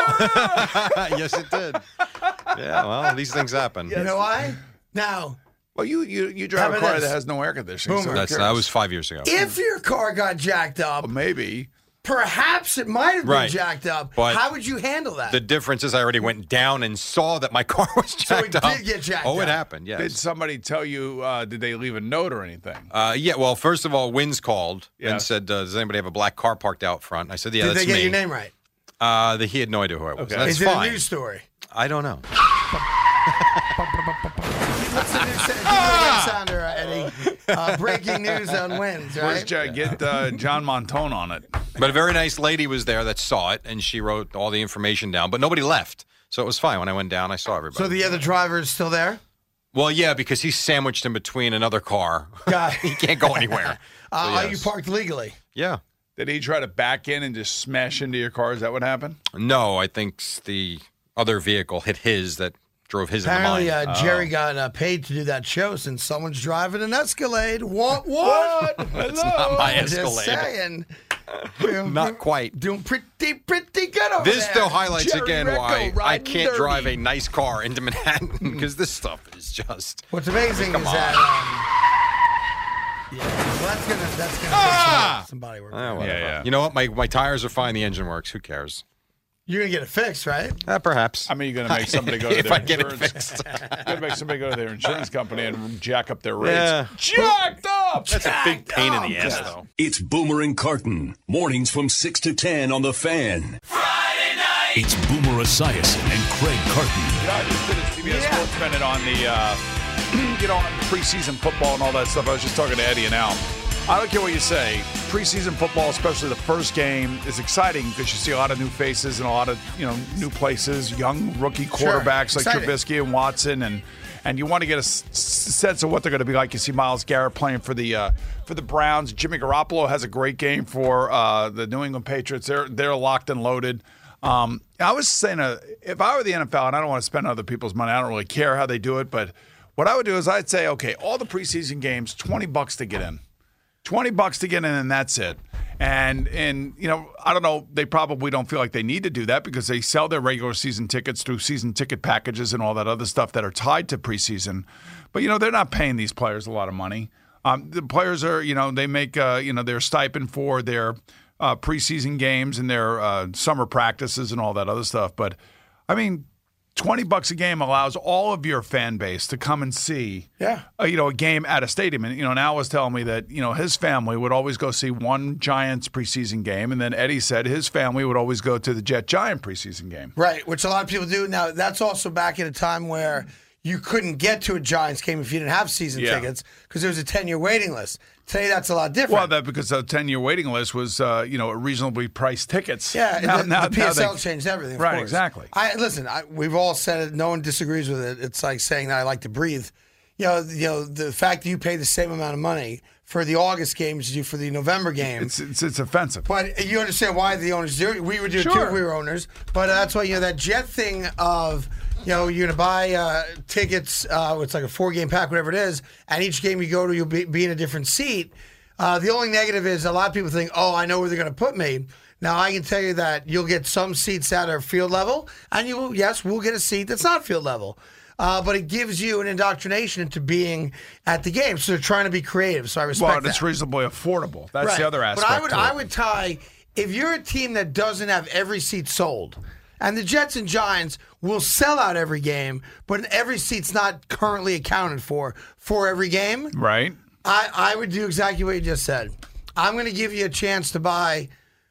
Yes, it did. Yeah, well, these things happen. You know why? Now, Well, you drive a car that has no air conditioning. So that was 5 years ago. If your car got jacked up, well, maybe. Perhaps it might have been jacked up. But how would you handle that? The difference is I already went down and saw that my car was jacked up. So it did get jacked up. Oh, it happened, yes. Did somebody tell you, did they leave a note or anything? Yeah, well, first of all, Wynn's called and said, does anybody have a black car parked out front? I said, yeah, that's me. Did they get your name right? He had no idea who I was. Okay. That's is it fine. a news story? I don't know. What's the news sounder, Eddie? Breaking news on Wins, right? Get John Montone on it. But a very nice lady was there that saw it, and she wrote all the information down. But nobody left, so it was fine. When I went down, I saw everybody. So the other driver is still there? Well, yeah, because he's sandwiched in between another car. He can't go anywhere. Are you parked legally? Yeah. Did he try to back in and just smash into your car? Is that what happened? No, I think the other vehicle hit his that drove his Apparently, into mine. Jerry got paid to do that show since someone's driving an Escalade. What? It's not my Escalade. Just saying. Not quite. Doing pretty good over This there. still highlights Jerry again Recco why I riding can't dirty. drive a nice car into Manhattan because this stuff is just. What's amazing is that. Well, that's gonna fix some body work. Yeah. You know what? My tires are fine. The engine works. Who cares? You're gonna get it fixed, right? Perhaps. I mean, you're gonna make somebody go to if their I get it insurance. fixed. You're gonna make somebody go to their insurance company and jack up their rates. Yeah. Jacked up. That's a big pain in the ass, though. It's Boomer and Carton. Mornings from 6 to 10 on The Fan. Friday night. It's Boomer Esiason and Craig Carton. I just did a CBS Sports Minute on the, on preseason football and all that stuff. I was just talking to Eddie and Al. I don't care what you say. Preseason football, especially the first game, is exciting because you see a lot of new faces and a lot of new places, young rookie quarterbacks like Trubisky and Watson, and you want to get a sense of what they're going to be like. You see Myles Garrett playing for the Browns. Jimmy Garoppolo has a great game for the New England Patriots. They're locked and loaded. I was saying, if I were the NFL, and I don't want to spend other people's money, I don't really care how they do it, but what I would do is I'd say, okay, all the preseason games, $20 to get in. $20 to get in, and that's it. And I don't know, they probably don't feel like they need to do that because they sell their regular season tickets through season ticket packages and all that other stuff that are tied to preseason. But, they're not paying these players a lot of money. The players are, they make, their stipend for their preseason games and their summer practices and all that other stuff. But, I mean, $20 a game allows all of your fan base to come and see, a game at a stadium. And Al was telling me that his family would always go see one Giants preseason game, and then Eddie said his family would always go to the Jet-Giant preseason game. Right, which a lot of people do. Now that's also back at a time where you couldn't get to a Giants game if you didn't have season tickets because there was a 10-year waiting list. Today, that's a lot different. Well, because the 10-year waiting list was, reasonably priced tickets. Yeah, the PSL changed everything. Right, course. exactly. Listen, we've all said it. No one disagrees with it. It's like saying that I like to breathe. The fact that you pay the same amount of money for the August games as you for the November game. It's offensive. But you understand why the owners do it. We would do it too if we were owners. But that's why, that Jet thing of, you're going to buy tickets, it's like a 4-game pack, whatever it is, and each game you go to, you'll be in a different seat. The only negative is a lot of people think, I know where they're going to put me. Now, I can tell you that you'll get some seats that are field level, and we'll get a seat that's not field level. But it gives you an indoctrination into being at the game. So they're trying to be creative, so I respect that. Well, it's reasonably affordable. That's the other aspect. But I would tie, if you're a team that doesn't have every seat sold, and the Jets and Giants will sell out every game, but every seat's not currently accounted for every game. Right. I would do exactly what you just said. I'm going to give you a chance to buy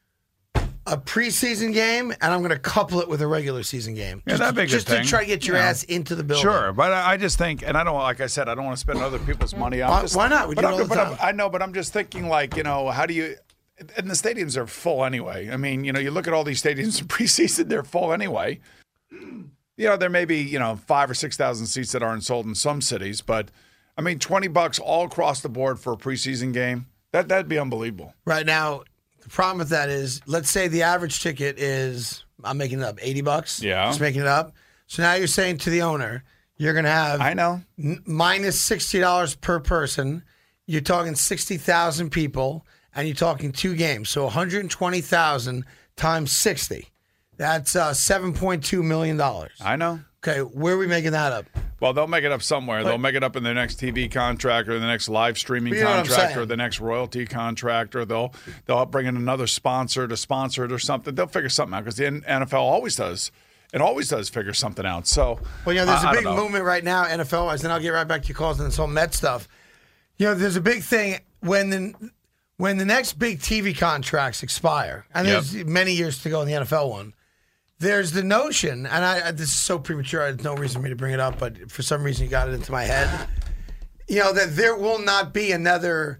a preseason game, and I'm going to couple it with a regular season game. Yeah, that'd be a good just thing. To try to get your ass into the building. Sure, but I just think, and I don't, like I said, I don't want to spend other people's money. Why not? We do it all the time. I know, but I'm just thinking, how do you? And the stadiums are full anyway. I mean, you look at all these stadiums in preseason; they're full anyway. There may be 5,000 or 6,000 seats that aren't sold in some cities, but I mean, $20 all across the board for a preseason game. That'd be unbelievable. Right now, the problem with that is, let's say the average ticket is, I'm making it up, $80. Yeah, just making it up. So now you're saying to the owner, you're going to have minus $60 per person. You're talking 60,000 people, and you're talking 2 games. So 120,000 times 60. That's $7.2 million. I know. Okay, where are we making that up? Well, they'll make it up somewhere. They'll make it up in their next TV contract or the next live streaming contract or the next royalty contract, or they'll bring in another sponsor to sponsor it or something. They'll figure something out because the NFL always does. It always does figure something out. So, well, there's a big movement right now, NFL-wise, and I'll get right back to your calls on this whole Met stuff. There's a big thing when the next big TV contracts expire, and there's many years to go in the NFL one. There's the notion, and this is so premature, there's no reason for me to bring it up, but for some reason you got it into my head, that there will not be another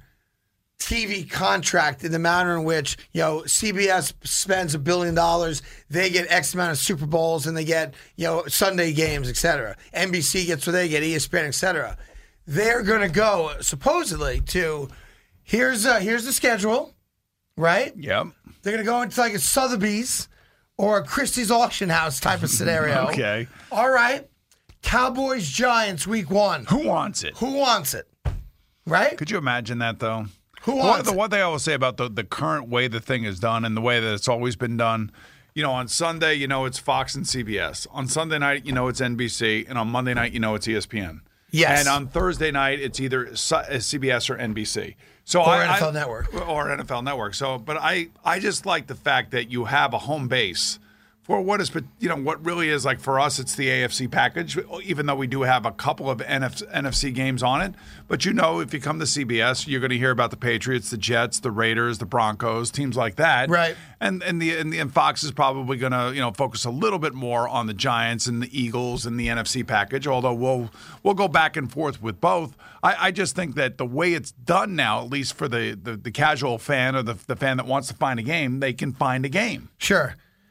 TV contract in the manner in which, CBS spends $1 billion, they get X amount of Super Bowls, and they get, Sunday games, etc. NBC gets what they get, ESPN, etc. They're going to go, supposedly, to, here's the schedule, right? Yep. They're going to go into like a Sotheby's or a Christie's auction house type of scenario. Okay. All right. Cowboys, Giants, week 1. Who wants it? Who wants it? Right? Could you imagine that, though? Who wants it? What they always say about the current way the thing is done and the way that it's always been done, on Sunday, it's Fox and CBS. On Sunday night, it's NBC. And on Monday night, it's ESPN. Yes. And on Thursday night, it's either CBS or NBC. So or NFL Network. Or NFL Network. So, but I just like the fact that you have a home base for what is, what really is like for us, it's the AFC package, even though we do have a couple of NFC games on it. But if you come to CBS, you're going to hear about the Patriots, the Jets, the Raiders, the Broncos, teams like that. Right. And Fox is probably going to, focus a little bit more on the Giants and the Eagles and the NFC package, although we'll go back and forth with both. I just think that the way it's done now, at least for the casual fan or the fan that wants to find a game, they can find a game. Sure.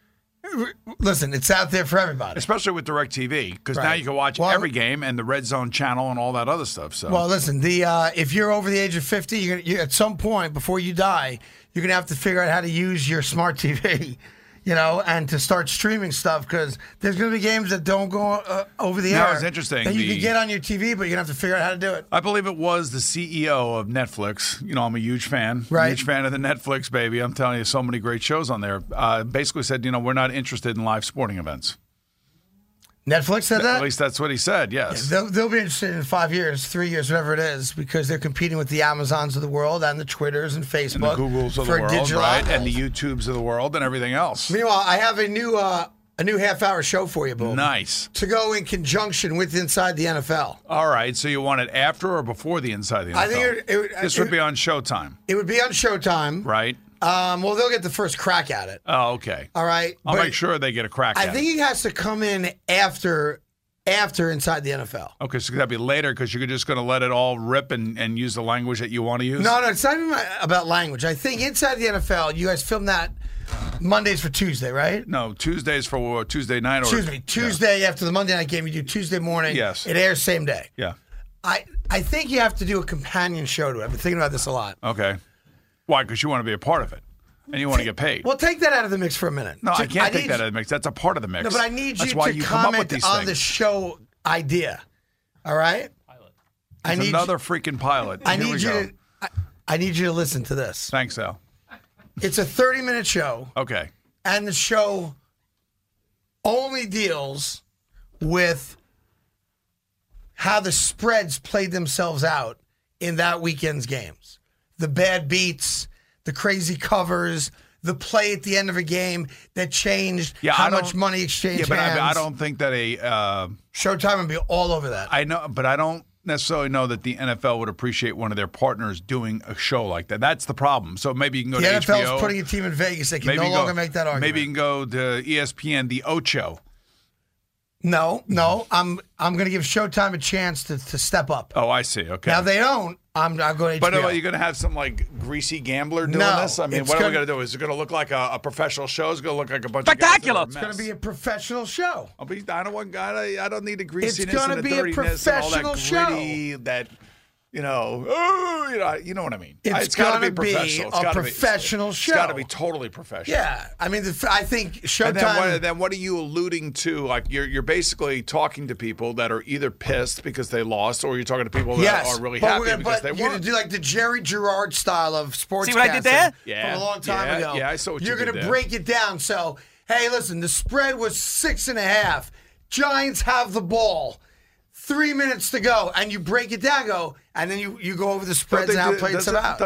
Listen, it's out there for everybody. Especially with DirecTV, because now you can watch every game and the Red Zone channel and all that other stuff. So, well, listen, if you're over the age of 50, you're at some point before you die, you're going to have to figure out how to use your smart TV, and to start streaming stuff, because there's going to be games that don't go over the air. It's interesting. That you can get on your TV, but you're going to have to figure out how to do it. I believe it was the CEO of Netflix. I'm a huge fan. Right. Huge fan of the Netflix, baby. I'm telling you, so many great shows on there. Basically said, we're not interested in live sporting events. Netflix said that? At least that's what he said, yes. Yeah, they'll be interested in 5 years, 3 years, whatever it is, because they're competing with the Amazons of the world and the Twitters and Facebook. And the Googles of the world, right? And the YouTubes of the world and everything else. Meanwhile, I have a new half-hour show for you, Boom. Nice. To go in conjunction with Inside the NFL. All right, so you want it after or before the Inside the NFL? I think this would be on Showtime. It would be on Showtime. Right. Well, they'll get the first crack at it. Oh, okay. All right. I'll make sure they get a crack at it. I think he has to come in after Inside the NFL. Okay, so that'd be later because you're just going to let it all rip and use the language that you want to use? No, it's not even about language. I think Inside the NFL, you guys film that Mondays for Tuesday, right? No, Tuesdays for Tuesday night. Excuse me, Tuesday after the Monday night game, you do Tuesday morning. Yes. It airs same day. Yeah. I think you have to do a companion show to it. I've been thinking about this a lot. Okay. Why? Because you want to be a part of it. And you want to get paid. Well, take that out of the mix for a minute. No, I can't take that out of the mix. That's a part of the mix. No, but I need you to comment on the show idea. All right? It's another freaking pilot. I need you to listen to this. Thanks, Al. It's a 30-minute show. Okay. And the show only deals with how the spreads played themselves out in that weekend's games. The bad beats, the crazy covers, the play at the end of a game that changed how much money exchanged hands. I don't think that Showtime would be all over that. I know, but I don't necessarily know that the NFL would appreciate one of their partners doing a show like that. That's the problem. So maybe you can go to HBO. The NFL's putting a team in Vegas. They can no longer make that argument. Maybe you can go to ESPN, the Ocho. No. I'm going to give Showtime a chance to step up. Oh, I see. Okay. Now they don't. I'm going to HBO. But are you going to have some like greasy gambler doing this? I mean, what are we going to do? Is it going to look like a professional show? Is it going to look like a bunch of guys? It's going to be a professional show. I don't need the greasiness and the dirtiness and all that gritty that. You know what I mean. It's got to be professional. A professional show. It's got to be totally professional. Yeah, I mean, I think Showtime. And then what are you alluding to? Like you're basically talking to people that are either pissed because they lost, or you're talking to people that are really happy because they won. You're going to do like the Jerry Gerard style of sports. See what I did there? Yeah, from a long time ago. Yeah, I saw what you did there. You're going to break it down. So, hey, listen, the spread was 6.5. Giants have the ball. 3 minutes to go, and you break it down, and then you go over the spreads and outplay some out.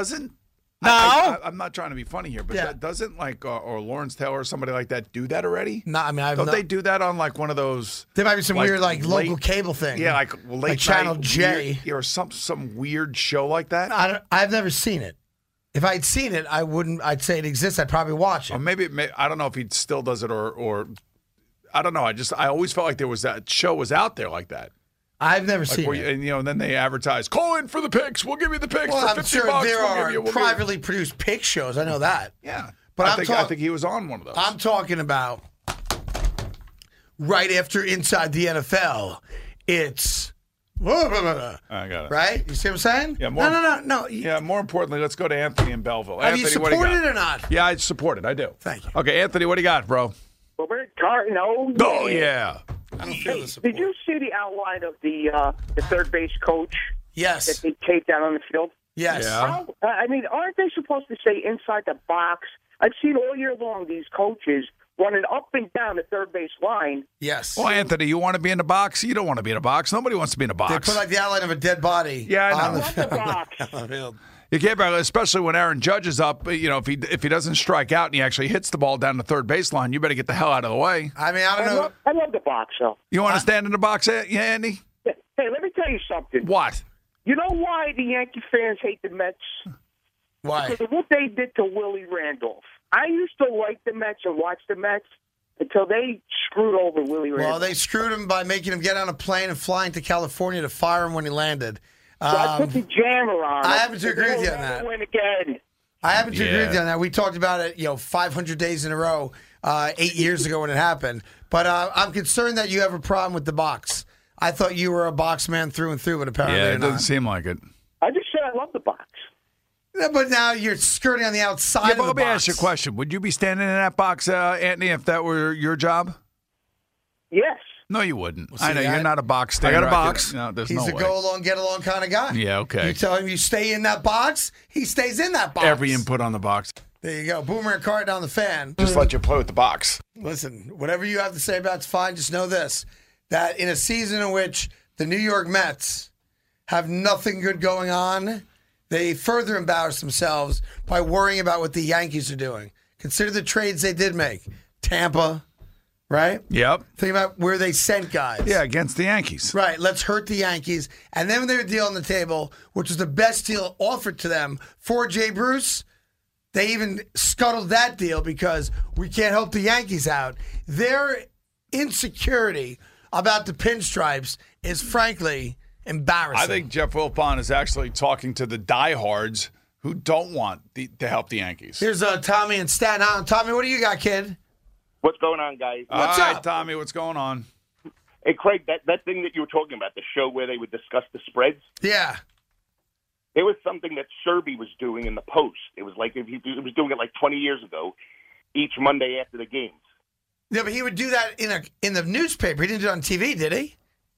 I'm not trying to be funny here, but doesn't or Lawrence Taylor or somebody like that do that already? No, I mean, don't they do that on like one of those? There might be some weird local cable thing. Yeah, like late Channel night, J or some weird show like that. I've never seen it. If I'd seen it, I'd say it exists. I'd probably watch it. Or maybe I don't know if he still does it or I don't know. I always felt like that show was out there like that. I've never seen it. And then they advertise, call in for the picks. We'll give you the picks for $50. I'm sure there are privately produced pick shows. I know that. Yeah. But I think he was on one of those. I'm talking about right after Inside the NFL. It's I got it. Right? You see what I'm saying? Yeah, no. Yeah, more importantly, let's go to Anthony in Belleville. Have Anthony, you supported it or not? Yeah, I support it. I do. Thank you. Okay, Anthony, what do you got, bro? Robert Cardinal. Oh, yeah. I don't feel the support. Did you see the outline of the third base coach? Yes. That they taped out on the field? Yes. Yeah. Aren't they supposed to say inside the box? I've seen all year long these coaches running up and down the third base line. Yes. Well, Anthony, you want to be in the box? You don't want to be in a box. Nobody wants to be in a box. They put like the outline of a dead body. Yeah, I know. On the field. You can't, especially when Aaron Judge is up. If he doesn't strike out and he actually hits the ball down the third baseline, you better get the hell out of the way. I mean, I don't know. I love the box, though. You want to stand in the box, Andy? Hey, let me tell you something. What? You know why the Yankee fans hate the Mets? Why? Because of what they did to Willie Randolph. I used to like the Mets and watch the Mets until they screwed over Willie Randolph. Well, they screwed him by making him get on a plane and flying to California to fire him when he landed. So I put the jammer on. I happen to agree with you on that. Win again. I happen to agree with you on that. We talked about it, 500 days in a row 8 years ago when it happened. But I'm concerned that you have a problem with the box. I thought you were a box man through and through, but apparently it doesn't seem like it. I just said I love the box. Yeah, but now you're skirting on the outside of the box. Let me ask you a question. Would you be standing in that box, Anthony, if that were your job? Yes. No, you wouldn't. Well, I know you're not a box stander. I got a box. No, there's He's no a way. go along, get along kind of guy. Yeah, okay. You tell him you stay in that box, he stays in that box. Every input on the box. There you go. Boomer and Cart down the fan. Just let you play with the box. Listen, whatever you have to say about it's fine. Just know this, that in a season in which the New York Mets have nothing good going on, they further embarrass themselves by worrying about what the Yankees are doing. Consider the trades they did make. Tampa, right? Yep. Think about where they sent guys. Yeah, against the Yankees. Right. Let's hurt the Yankees. And then when they were deal on the table, which was the best deal offered to them for Jay Bruce, they even scuttled that deal because we can't help the Yankees out. Their insecurity about the pinstripes is frankly embarrassing. I think Jeff Wilpon is actually talking to the diehards who don't want to help the Yankees. Here's Tommy and Staten Island. Tommy, what do you got, kid? What's going on, guys? What's up, Tommy? What's going on? Hey, Craig, that thing that you were talking about, the show where they would discuss the spreads. Yeah. It was something that Serby was doing in the Post. It was like if he was doing it like 20 years ago, each Monday after the games. Yeah, but he would do that in the newspaper. He didn't do it on TV, did he?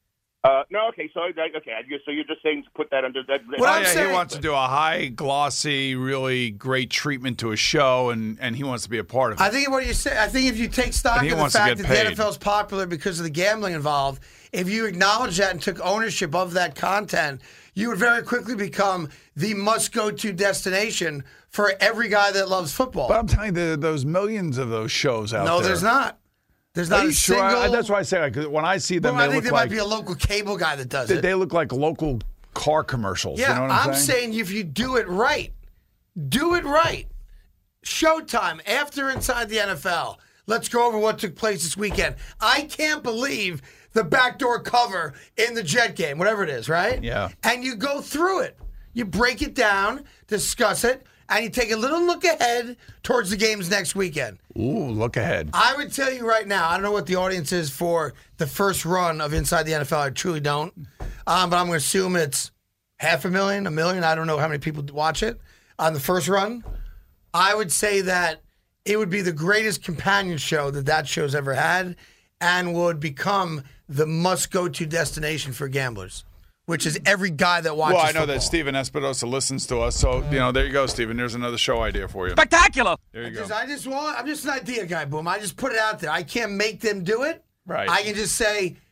No, okay. So you're just saying to put that under that. He wants to do a high glossy, really great treatment to a show, and he wants to be a part of it. I think what you say. I think if you take stock in the fact that the NFL is popular because of the gambling involved, if you acknowledge that and took ownership of that content, you would very quickly become the must-go-to destination for every guy that loves football. But I'm telling you, there's millions of those shows out there. No, there's not. There's not a single. That's why I say, like, when I see them, I think there might be a local cable guy that does it. They look like local car commercials. Yeah, you know what I'm saying if you do it right, do it right. Showtime after Inside the NFL. Let's go over what took place this weekend. I can't believe the backdoor cover in the Jet game, whatever it is, right? Yeah. And you go through it. You break it down, discuss it, and you take a little look ahead towards the games next weekend. Ooh, look ahead. I would tell you right now, I don't know what the audience is for the first run of Inside the NFL. I truly don't. But I'm going to assume it's 500,000, 1 million. I don't know how many people watch it on the first run. I would say that it would be the greatest companion show that show's ever had and would become the must-go-to destination for gamblers, which is every guy that watches Well, I know football. that Steven Espinosa listens to us, so, there you go, Steven. There's another show idea for you. Spectacular! There you go. I'm just an idea guy, Boom. I just put it out there. I can't make them do it. Right. I can just say,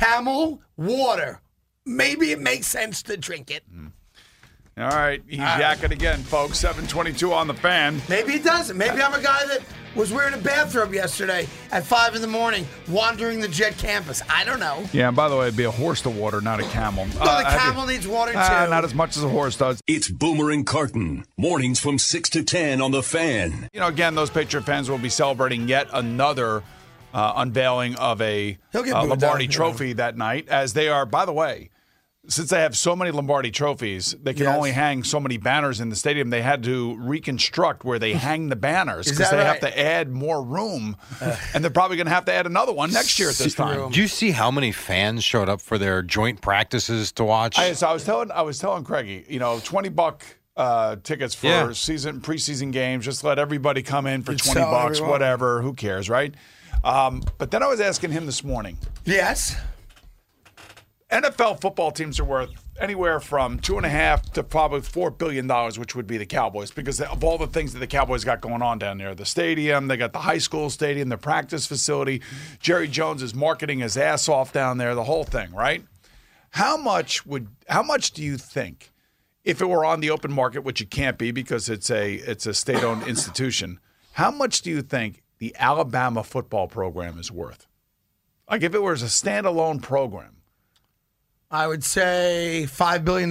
Camel water. Maybe it makes sense to drink it. All right, he's yakking again, folks. 7:22 on the Fan. Maybe it doesn't. Maybe I'm a guy that was wearing a bathrobe yesterday at 5 in the morning, wandering the Jet campus. I don't know. Yeah, and by the way, it'd be a horse to water, not a camel. No, the camel needs water, too. Not as much as a horse does. It's Boomer and Carton. Mornings from 6 to 10 on the Fan. You know, again, those Patriot fans will be celebrating yet another unveiling of a Lombardi trophy that night, as they are, by the way, since they have so many Lombardi trophies, they can only hang so many banners in the stadium. They had to reconstruct where they hang the banners because they have to add more room, and they're probably going to have to add another one next year at this time. Do you see how many fans showed up for their joint practices to watch? So I was telling Craigie, $20 tickets for preseason games. Just let everybody come in for $20, whatever. Who cares, right? But then I was asking him this morning. Yes. NFL football teams are worth anywhere from $2.5 to probably $4 billion, which would be the Cowboys, because of all the things that the Cowboys got going on down there. The stadium, they got the high school stadium, the practice facility. Jerry Jones is marketing his ass off down there, the whole thing, right? How much do you think, if it were on the open market, which it can't be because it's a state-owned institution, how much do you think the Alabama football program is worth? Like if it was a standalone program. I would say $5 billion.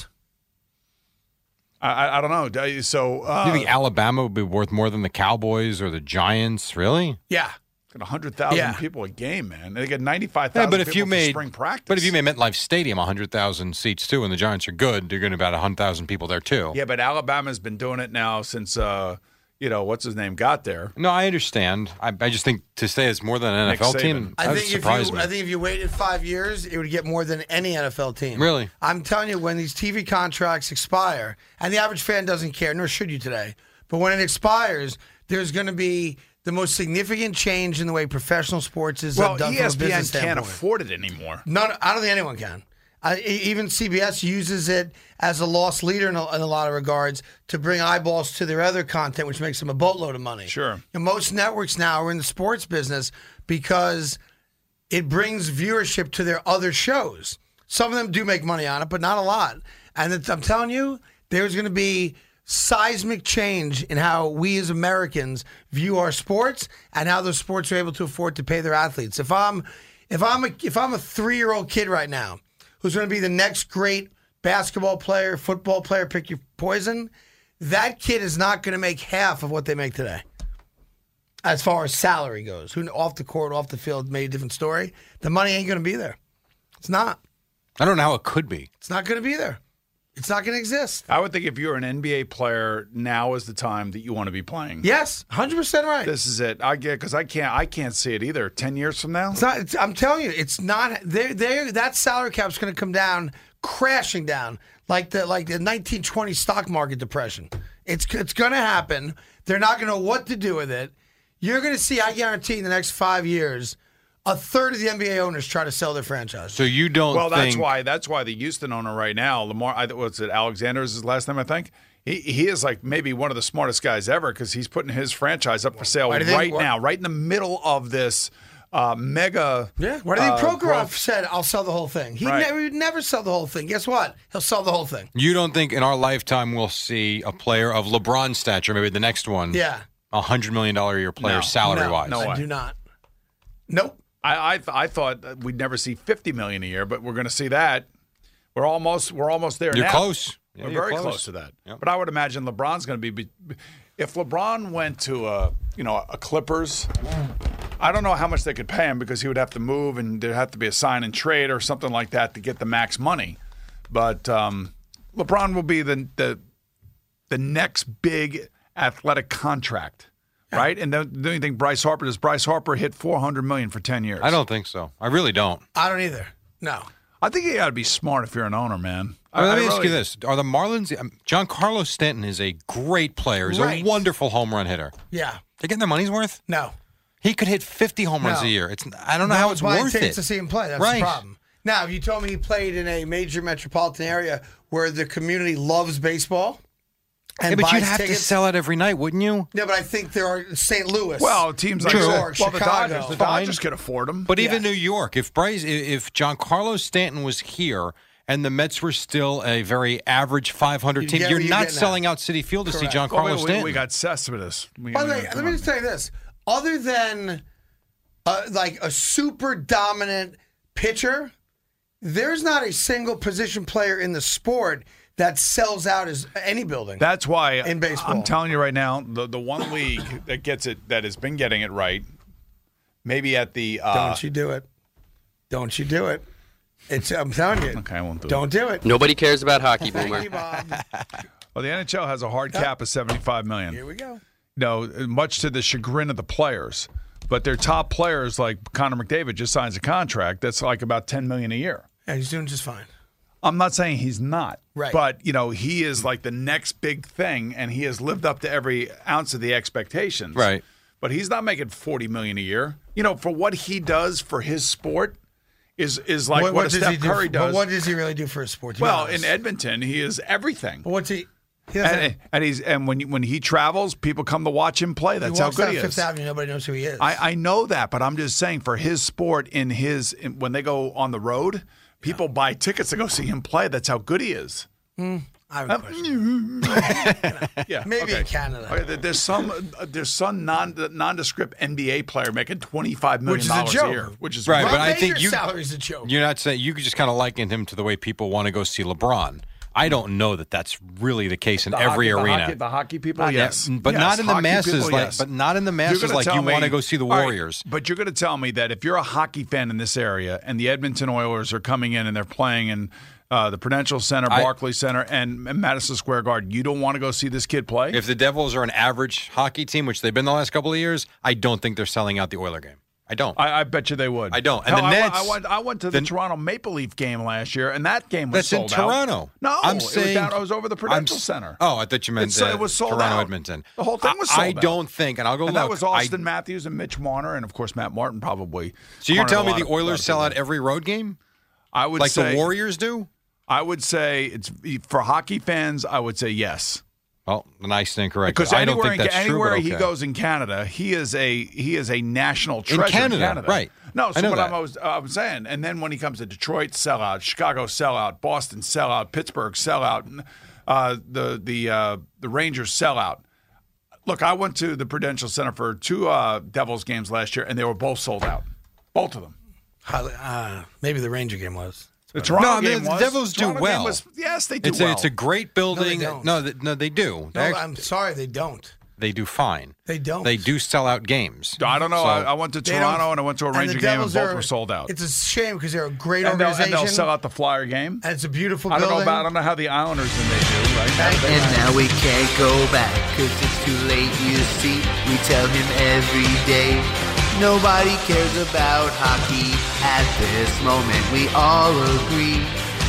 I don't know. So you think Alabama would be worth more than the Cowboys or the Giants? Really? Yeah. Got 100,000 people a game, man. They get 95,000 people for spring practice. But if you made MetLife Stadium 100,000 seats too, and the Giants are good, you're going to about 100,000 people there too. Yeah, but Alabama's been doing it now since what's his name got there. No, I understand. I just think to say it's more than an NFL team, that surprised me. I think if you waited 5 years, it would get more than any NFL team. Really? I'm telling you, when these TV contracts expire, and the average fan doesn't care, nor should you today, but when it expires, there's going to be the most significant change in the way professional sports is done from a business standpoint. ESPN can't afford it anymore. No, I don't think anyone can. Even CBS uses it as a loss leader in a lot of regards to bring eyeballs to their other content, which makes them a boatload of money. Sure. And most networks now are in the sports business because it brings viewership to their other shows. Some of them do make money on it, but not a lot. And I'm telling you, there's going to be seismic change in how we as Americans view our sports and how those sports are able to afford to pay their athletes. If I'm a 3-year-old kid right now who's going to be the next great basketball player, football player, pick your poison, that kid is not going to make half of what they make today. As far as salary goes. Who off the court, off the field, made a different story. The money ain't going to be there. It's not. I don't know how it could be. It's not going to be there. It's not going to exist. I would think if you're an NBA player, now is the time that you want to be playing. Yes, 100% right. This is it. I get because I can't see it either. 10 years from now, it's not. I'm telling you, it's not. That salary cap's going to come down, crashing down like the 1920 stock market depression. It's going to happen. They're not going to know what to do with it. You're going to see. I guarantee in the next 5 years, a third of the NBA owners try to sell their franchise. So you don't think... that's why the Houston owner right now, Lamar, what's it, Alexander's his last name, I think? He is like maybe one of the smartest guys ever because he's putting his franchise up for sale now, right in the middle of this mega... Yeah, why do you think Prokhorov said, I'll sell the whole thing? He would never sell the whole thing. Guess what? He'll sell the whole thing. You don't think in our lifetime we'll see a player of LeBron's stature, maybe the next one, $100 million a year player salary-wise? No, I do not. Nope. I thought we'd never see $50 million a year, but we're going to see that. We're almost there now. You're close. We're very close to that. Yep. But I would imagine LeBron's going to be. If LeBron went to a Clippers, I don't know how much they could pay him because he would have to move and there'd have to be a sign and trade or something like that to get the max money. But LeBron will be the next big athletic contract. Right? And then do you think Bryce Harper hit $400 million for 10 years? I don't think so. I really don't. I don't either. No. I think you got to be smart if you're an owner, man. Let me ask you this. Are the Marlins Giancarlo Stanton is a great player. He's a wonderful home run hitter. Yeah. They're getting their money's worth? No. He could hit 50 home runs a year. I don't know how it's worth it. To see him play. That's the problem. Now, if you told me he played in a major metropolitan area where the community loves baseball and but buys you'd have tickets. to sell it every night, wouldn't you? No, but I think there are St. Louis. Well, teams like New York, the Chicago. The Dodgers could afford them. But even New York, if Giancarlo Stanton was here and the Mets were still a very average 500 team, you're not selling out Citi Field to see Giancarlo Stanton. We got Cespedes. By the way, let me just tell you this. Other than like a super dominant pitcher, there's not a single position player in the sport that sells out as any building. That's why in baseball. I'm telling you right now, the one league that gets it, that has been getting it right, maybe at the Don't you do it. Don't you do it. I'm telling you. Okay, I won't do it. Don't do it. Nobody cares about hockey, Boomer. Thank you, Bob. Well, the NHL has a hard cap of $75 million. Here we go. No, much to the chagrin of the players. But their top players, like Connor McDavid, just signs a contract that's like about $10 million a year. Yeah, he's doing just fine. I'm not saying he's not. Right. But, he is like the next big thing, and he has lived up to every ounce of the expectations. Right. But he's not making $40 million a year. For what he does for his sport is like what Steph Curry does. But what does he really do for his sport? Well, in Edmonton, he is everything. But what's he? And when he travels, people come to watch him play. That's how good he is. Fifth Avenue, nobody knows who he is. I know that, but I'm just saying for his sport, when they go on the road, people buy tickets to go see him play. That's how good he is. I have a question. Maybe in Canada. Okay, there's some nondescript NBA player making $25 million a year, which is right. But I think salary's a joke. You're not saying you just kind of liken him to the way people want to go see LeBron. I don't know that that's really the case in every arena. The hockey people, yes, but not in the masses. But not in the masses like you want to go see the Warriors. Right, but you're going to tell me that if you're a hockey fan in this area and the Edmonton Oilers are coming in and they're playing in the Prudential Center, Barclays Center, and Madison Square Garden, you don't want to go see this kid play? If the Devils are an average hockey team, which they've been the last couple of years, I don't think they're selling out the Oiler game. I don't. I bet you they would. I don't. And the Nets. I went to the Toronto Maple Leaf game last year, and that game was sold out. That's in Toronto. No, I'm saying I was over the Prudential Center. Oh, I thought you meant it was sold Toronto, out. Edmonton. The whole thing was sold out. I don't think, and I'll go look. That was Austin Matthews and Mitch Marner, and of course Matt Martin probably. So you're telling me the Oilers sell out every road game? I would like say the Warriors do. I would say it's for hockey fans. I would say yes. Well, then I stand corrected. Because I don't think that's anywhere true, but he goes in Canada, he is a national treasure in Canada. Right? No, so what that. I was saying, and then when he comes to Detroit, sellout, Chicago, sellout, Boston, sellout, Pittsburgh, sellout, the Rangers, sellout. Look, I went to the Prudential Center for 2 Devils games last year, and they were both sold out, both of them. Maybe the Ranger game was. The Toronto game the was. Devils do Toronto well. Yes, they do well. It's a great building. No, they do. No, I'm sorry, they don't. They do fine. They don't. They do sell out games. I don't know. So, I went to Toronto and I went to a Ranger game and both were sold out. It's a shame because they're a great and organization. They'll sell out the Flyer game. And it's a beautiful building. I don't know how the Islanders and they do, right? And now we can't go back because it's too late, you see. We tell him every day. Nobody cares about hockey at this moment. We all agree.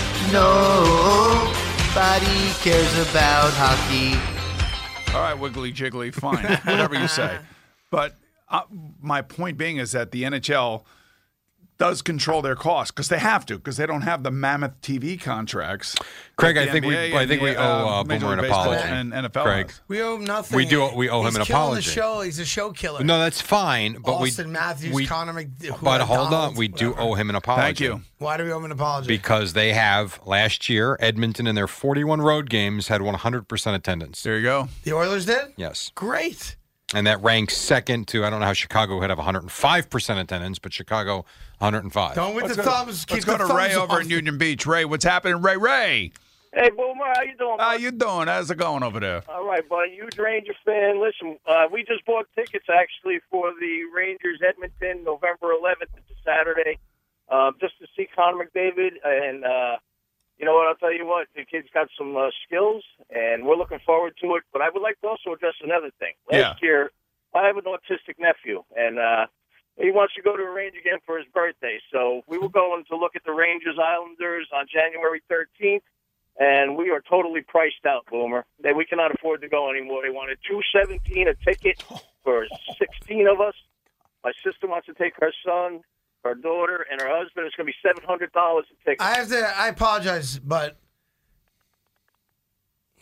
Nobody cares about hockey. All right, wiggly jiggly, fine, whatever you say. But my point being is that the NHL does control their costs because they have to, because they don't have the mammoth TV contracts. Craig, like I think we owe Boomer an apology. And NFL Craig, has. We owe him nothing. We owe him an apology. He's killing the show. He's a show killer. No, that's fine. But Austin Matthews, Connor McDavid. But hold on, we do owe him an apology. Thank you. Why do we owe him an apology? Because they have last year, Edmonton in their 41 road games had 100% attendance. There you go. The Oilers did? Yes. Great. And that ranks second to, I don't know how Chicago would have 105% attendance, but Chicago 105. Don't with the thumbs. Let's go to Ray over in Union Beach. Ray, what's happening? Ray. Hey, Boomer, how you doing? How you doing? How's it going over there? All right, buddy. Huge Ranger fan. Listen, we just bought tickets, actually, for the Rangers Edmonton, November 11th. It's a Saturday, just to see Connor McDavid. And you know what? I'll tell you what. The kid's got some skills, and we're looking forward to it. But I would like to also address another thing. Last year, I have an autistic nephew, and he wants to go to a Ranger game for his birthday. So we were going to look at the Rangers Islanders on January 13th. And we are totally priced out, Boomer. We cannot afford to go anymore. They wanted $217 a ticket for 16 of us. My sister wants to take her son, her daughter, and her husband. It's going to be $700 a ticket. I apologize, but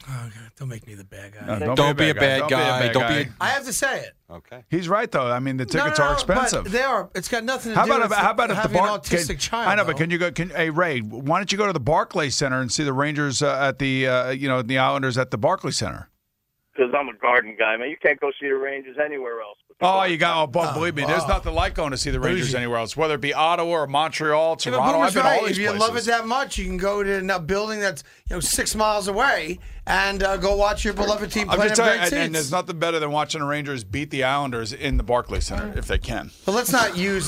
Oh, God, don't make me the bad guy. No, Don't be a bad guy. Don't be. I have to say it. Okay. He's right though. I mean, the tickets are expensive. But they are. It's got nothing to How do about with how about if the having an autistic child. I know, but though. can you go? Hey Ray, why don't you go to the Barclays Center and see the Rangers at the the Islanders at the Barclays Center? Because I'm a Garden guy, man. You can't go see the Rangers anywhere else. Oh, you got. Believe me, there's nothing like going to see the Rangers anywhere else, whether it be Ottawa or Montreal, Toronto. I've been all these If you places. love it that much, you can go to a building that's 6 miles away and go watch your beloved team play. I'm just telling great you, and seats. there's nothing better than watching the Rangers beat the Islanders in the Barclays Center if they can. But let's not use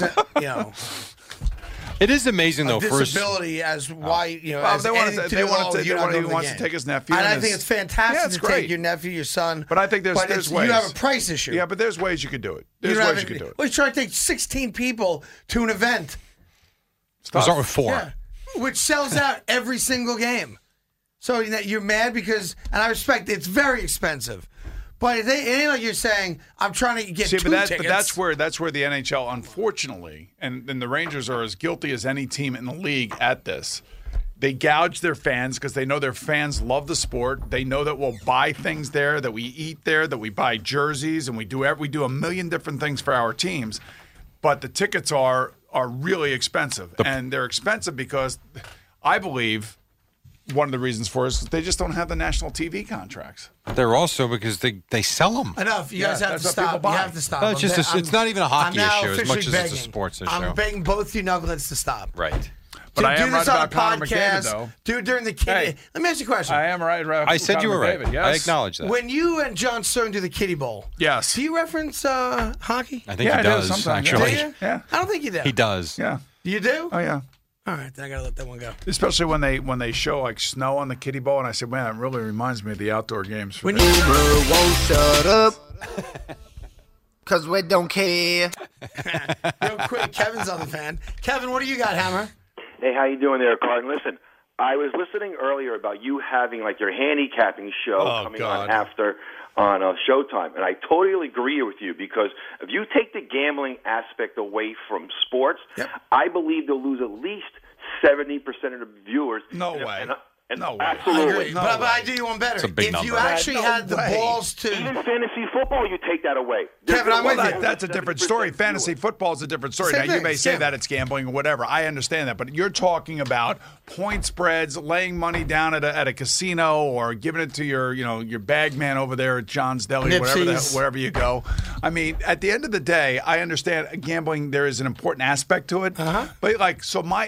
It is amazing though. disability as why Well, as they want anything to. do with, He wants to take his nephew. And I think it's fantastic Yeah, it's to great. take your nephew, your son. But I think there's ways. You have a price issue. Yeah, but there's ways you could do it. There's ways you could do it. Well, you try to take 16 people to an event. We'll start with 4. Yeah, which sells out every single game. So you're mad because, and I respect it's very expensive. But it ain't like you're saying, I'm trying to get two tickets. But that's where the NHL, unfortunately, and the Rangers are as guilty as any team in the league at this. They gouge their fans because they know their fans love the sport. They know that we'll buy things there, that we eat there, that we buy jerseys, and we do a million different things for our teams. But the tickets are really expensive, and they're expensive because I believe one of the reasons for it is they just don't have the national TV contracts. They're also because they sell them. Enough. You guys have to stop. You have to stop. No, it's not even a hockey issue as much as it's a sports issue. I'm begging both you knuckleheads to stop. Right. But I am do right this on about a Connor podcast. McDavid, though. Do it during the Kitty. Let me ask you a question. I am right about I said Connor you were right. McDavid, yes. I acknowledge that. When you and John Stern do the Kitty Bowl, yes, do you reference hockey? I think he does, sometimes, actually. Do you? Yeah. I don't think you do. He does. Yeah. You do? Oh, yeah. All right, then I got to let that one go. Especially when they show like snow on the kiddie bowl, and I said, man, it really reminds me of the outdoor games. When you won't shut up, because we don't care. Real quick, Kevin's on the fan. Kevin, what do you got, Hammer? Hey, how you doing there, Carton? Listen, I was listening earlier about you having like your handicapping show coming on after on Showtime, and I totally agree with you because if you take the gambling aspect away from sports, I believe they'll lose at least 70% of the viewers. No way. No way. Absolutely. But I do you one better. It's a big if number. you actually had the balls to... Even fantasy football, you take that away. Kevin, I'm with you. That's a different story. Fantasy football is a different story. Same Now, you thing, may say same. that it's gambling or whatever. I understand that. But you're talking about point spreads, laying money down at a casino or giving it to your bag man over there at John's Deli, wherever you go. I mean, at the end of the day, I understand gambling, there is an important aspect to it. But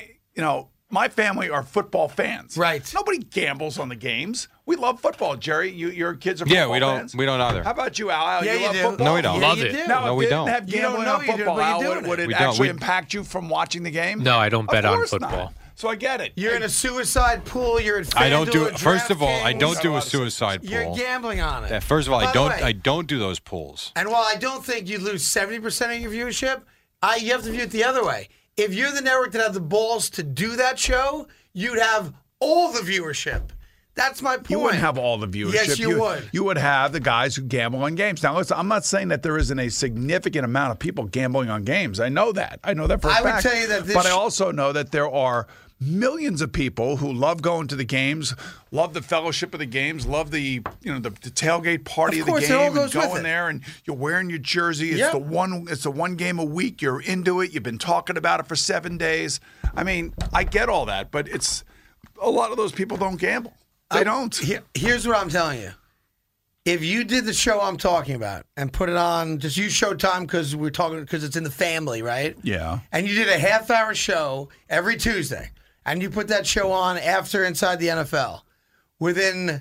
my family are football fans. Right. Nobody gambles on the games. We love football, Jerry. Your kids are football fans? We don't either. How about you, Al? Yeah, you love do. football? No, we don't. Love it. do. Now, No, if we they don't. didn't have You don't gambling know on you do, football, but you're Al, doing would it. it We don't. actually We- impact you from watching the game? No, I don't Of bet on course football. not. So I get it. You're in a suicide pool. You're at I don't do FanDuel, it. First of all, I DraftKings. don't do a suicide pool. You're gambling on it. Yeah, first of all, By the way, I don't do those pools. And while I don't think you'd lose 70% of your viewership, you have to view it the other way. If you're the network that had the balls to do that show, you'd have all the viewership. That's my point. You wouldn't have all the viewership. Yes, you would. You would have the guys who gamble on games. Now, listen, I'm not saying that there isn't a significant amount of people gambling on games. I know that. I know that for a fact. I would tell you that this... But I also know that there are millions of people who love going to the games, love the fellowship of the games, love the tailgate party of the course, it all game, and goes with going it. there and you're wearing your jersey. It's Yep. the one game a week. You're into it. You've been talking about it for 7 days. I mean, I get all that, but it's a lot of those people don't gamble. They don't. Here's what I'm telling you. If you did the show I'm talking about and put it on, just use Showtime because it's in the family, right? Yeah. And you did a half-hour show every Tuesday, and you put that show on after Inside the NFL, within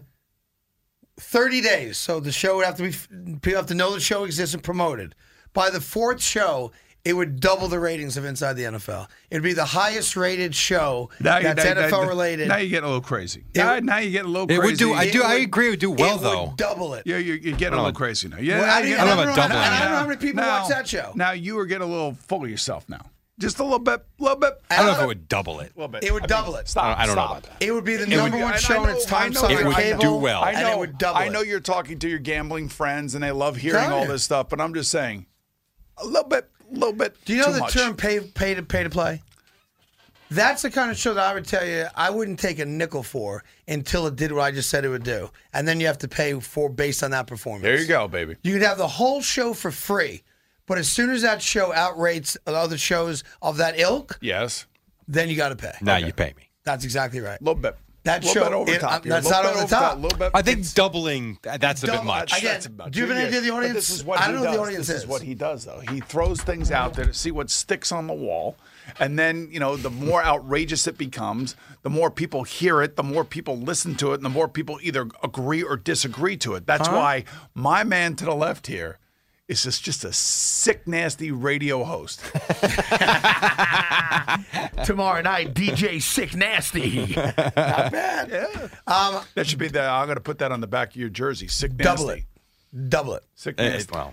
30 days, so the show would have to be, people have to know the show exists and promoted. By the fourth show, it would double the ratings of Inside the NFL. It'd be the highest rated show that's NFL related. Now you're getting a little crazy. Now you're getting a little crazy. It would do. I agree. It would do well, though. It would double it. You're getting a little crazy now. I don't know how many people watch that show. Now you are getting a little full of yourself now. Just a little bit. I don't know if it would double it. A little bit. It would double it. Stop. I don't know about that. It would be the number one show in its time slot It on would cable. do well. And it would double I know it. you're talking to your gambling friends and they love hearing Tell all you. this stuff, but I'm just saying, a little bit. Do you know too the much. term pay to play? That's the kind of show that I would tell you I wouldn't take a nickel for until it did what I just said it would do. And then you have to pay for based on that performance. There you go, baby. You could have the whole show for free, but as soon as that show outrates other shows of that ilk, yes, then you got to pay. Now you pay me. That's exactly right. A little bit. That little show, bit over the top. That's not over the top. I think doubling, that's a bit much. Again, do you have any idea the audience? This is what I don't know what the audience This is what he does, though. He throws things out there to see what sticks on the wall. And then, the more outrageous it becomes, the more people hear it, the more people listen to it, and the more people either agree or disagree to it. That's why my man to the left here is just a sick, nasty radio host. Tomorrow night, DJ Sick Nasty. Not bad. Yeah. That should be I'm going to put that on the back of your jersey. Sick Nasty. Double it. Sick Nasty. Well.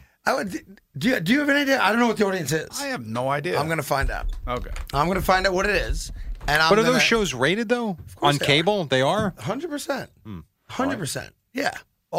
Do you have an idea? I don't know what the audience is. I have no idea. I'm going to find out. Okay. I'm going to find out what it is. And But are those shows rated, though? On cable? They are? 100%. 100%. Yeah.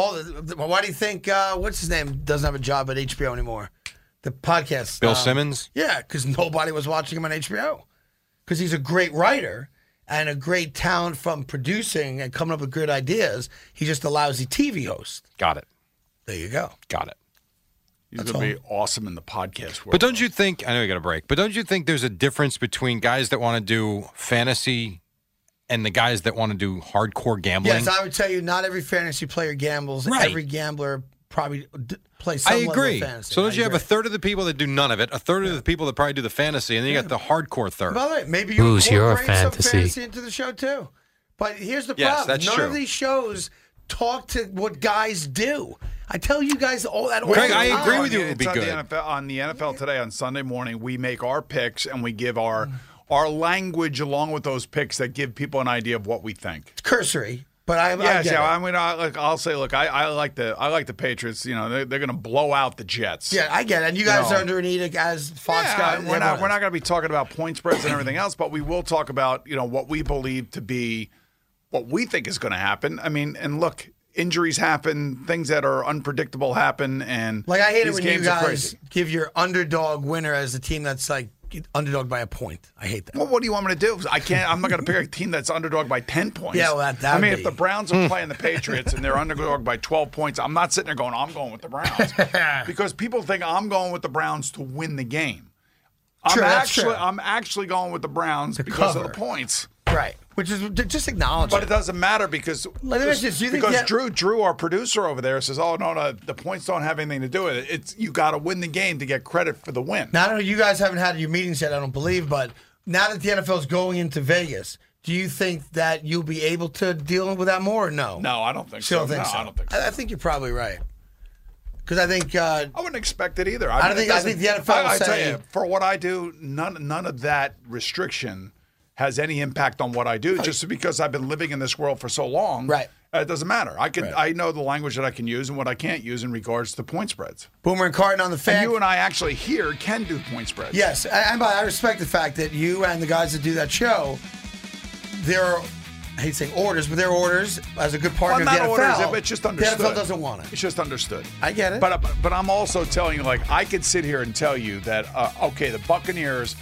Why do you think, what's his name, doesn't have a job at HBO anymore? The podcast. Bill Simmons? Yeah, because nobody was watching him on HBO. Because he's a great writer and a great talent from producing and coming up with good ideas. He's just a lousy TV host. Got it. There you go. Got it. He's going to be awesome in the podcast world. But don't you think, I know you got a break, but don't you think there's a difference between guys that want to do fantasy and the guys that want to do hardcore gambling? Yes, I would tell you not every fantasy player gambles. Right. Every gambler probably plays some I level agree. of fantasy. So don't you have a third of the people that do none of it, a third of the people that probably do the fantasy, and then you got the hardcore third. By the way, maybe you Who's your incorporate some fantasy? fantasy into the show too. But here's the Yes, problem. that's None true. of these shows talk to what guys do. I tell you guys all that. Craig, all the I time. agree with you. It would It's be on good. On the NFL Today on Sunday morning, we make our picks and we give our language along with those picks that give people an idea of what we think. It's cursory, but I Yes, get yeah. it. I mean, I'll say, look, I like the Patriots. They're going to blow out the Jets. Yeah, I get it. And you guys are under an edict as Fox guys. We're not going to be talking about point spreads and everything else, but we will talk about what we believe to be what we think is going to happen. I mean, and look, injuries happen, things that are unpredictable happen, and Like I hate it these when you games are guys crazy. give your underdog winner as a team that's like underdog by a point. I hate that. Well, what do you want me to do? I'm not going to pick a team that's underdog by 10 points. Yeah, well, that I mean, would if the be. Browns are playing the Patriots and they're underdog by 12 points, I'm not sitting there going, I'm going with the Browns. Because people think I'm going with the Browns to win the game. That's true. I'm actually going with the Browns because of the points. Right. Which is just acknowledge But it doesn't matter because Let me ask you this, do you think because Drew, our producer over there, says, "Oh no, the points don't have anything to do with it. It's you got to win the game to get credit for the win." Now, I don't know, you guys haven't had your meetings yet, I don't believe, but now that the NFL is going into Vegas, do you think that you'll be able to deal with that more or no? No, I don't think Still so. think No, so. I don't think so. I think you're probably right. Because I think I wouldn't expect it either. I think the NFL will I tell say- you, for what I do, none of that restriction has any impact on what I do. Just because I've been living in this world for so long, right? It doesn't matter. I know the language that I can use and what I can't use in regards to point spreads. Boomer and Carton on the fan. And you and I actually here can do point spreads. Yes, and I respect the fact that you and the guys that do that show, they're, I hate saying orders, but they're orders as a good partner Well, of not the NFL. orders, it's just understood. The NFL doesn't want it. It's just understood. I get it. But I'm also telling you, like, I could sit here and tell you that, okay, the Buccaneers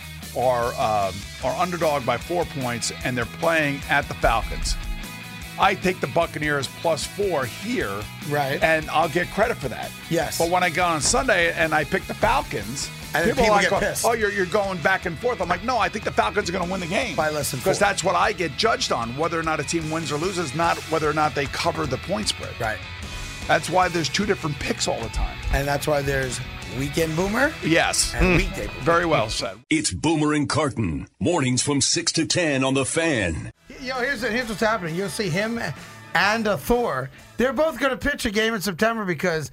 are underdog by 4 points, and they're playing at the Falcons. I take the Buccaneers +4 here, right? And I'll get credit for that. Yes. But when I go on Sunday and I pick the Falcons, And then people people are like, get pissed. "Oh, you're going back and forth." I'm like, "No, I think the Falcons are going to win the game by less than 4. because that's what I get judged on, whether or not a team wins or loses, not whether or not they cover the point spread." Right. That's why there's two different picks all the time. And that's why there's Weekend Boomer. Yes. And Weekday Boomer. Very well said. It's Boomer and Carton. Mornings from 6 to 10 on The Fan. Here's what's happening. You'll see him and Thor. They're both going to pitch a game in September because,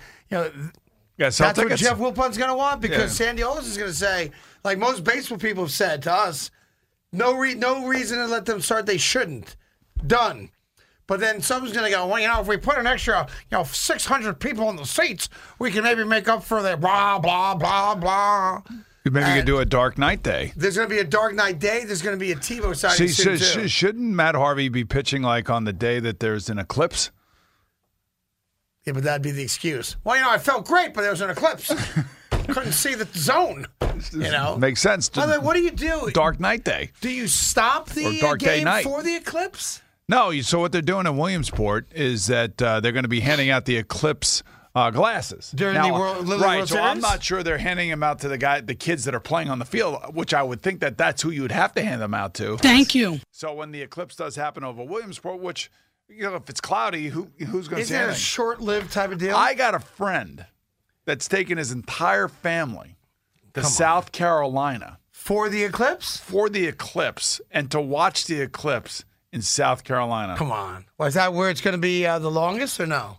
that's what tickets. Jeff Wilpon's going to want because Yeah. Sandy Alderson is going to say, like most baseball people have said to us, no reason to let them start. They shouldn't. Done. But then someone's going to go, well, if we put an extra, 600 people in the seats, we can maybe make up for the blah, blah, blah, blah. Maybe you could do a Dark Knight Day. There's going to be a Dark Night Day. There's going to be a TiVo signing soon, too. Shouldn't Matt Harvey be pitching like on the day that there's an eclipse? Yeah, but that'd be the excuse. Well, I felt great, but there was an eclipse. couldn't see the zone. You know, makes sense. By the way, what do you do? Dark night day. Do you stop the dark day game night. for the eclipse? No. So what they're doing in Williamsport is that they're going to be handing out the eclipse glasses during now, the World right. So Series? I'm not sure they're handing them out to the kids that are playing on the field, which I would think that's who you would have to hand them out to. Thank you. So when the eclipse does happen over Williamsport, which if it's cloudy, who's going to see Is it a anything? short-lived type of deal? I got a friend that's taken his entire family to South Carolina for the eclipse. For the eclipse, and to watch the eclipse in South Carolina. Come on. Well, is that where it's going to be the longest or no?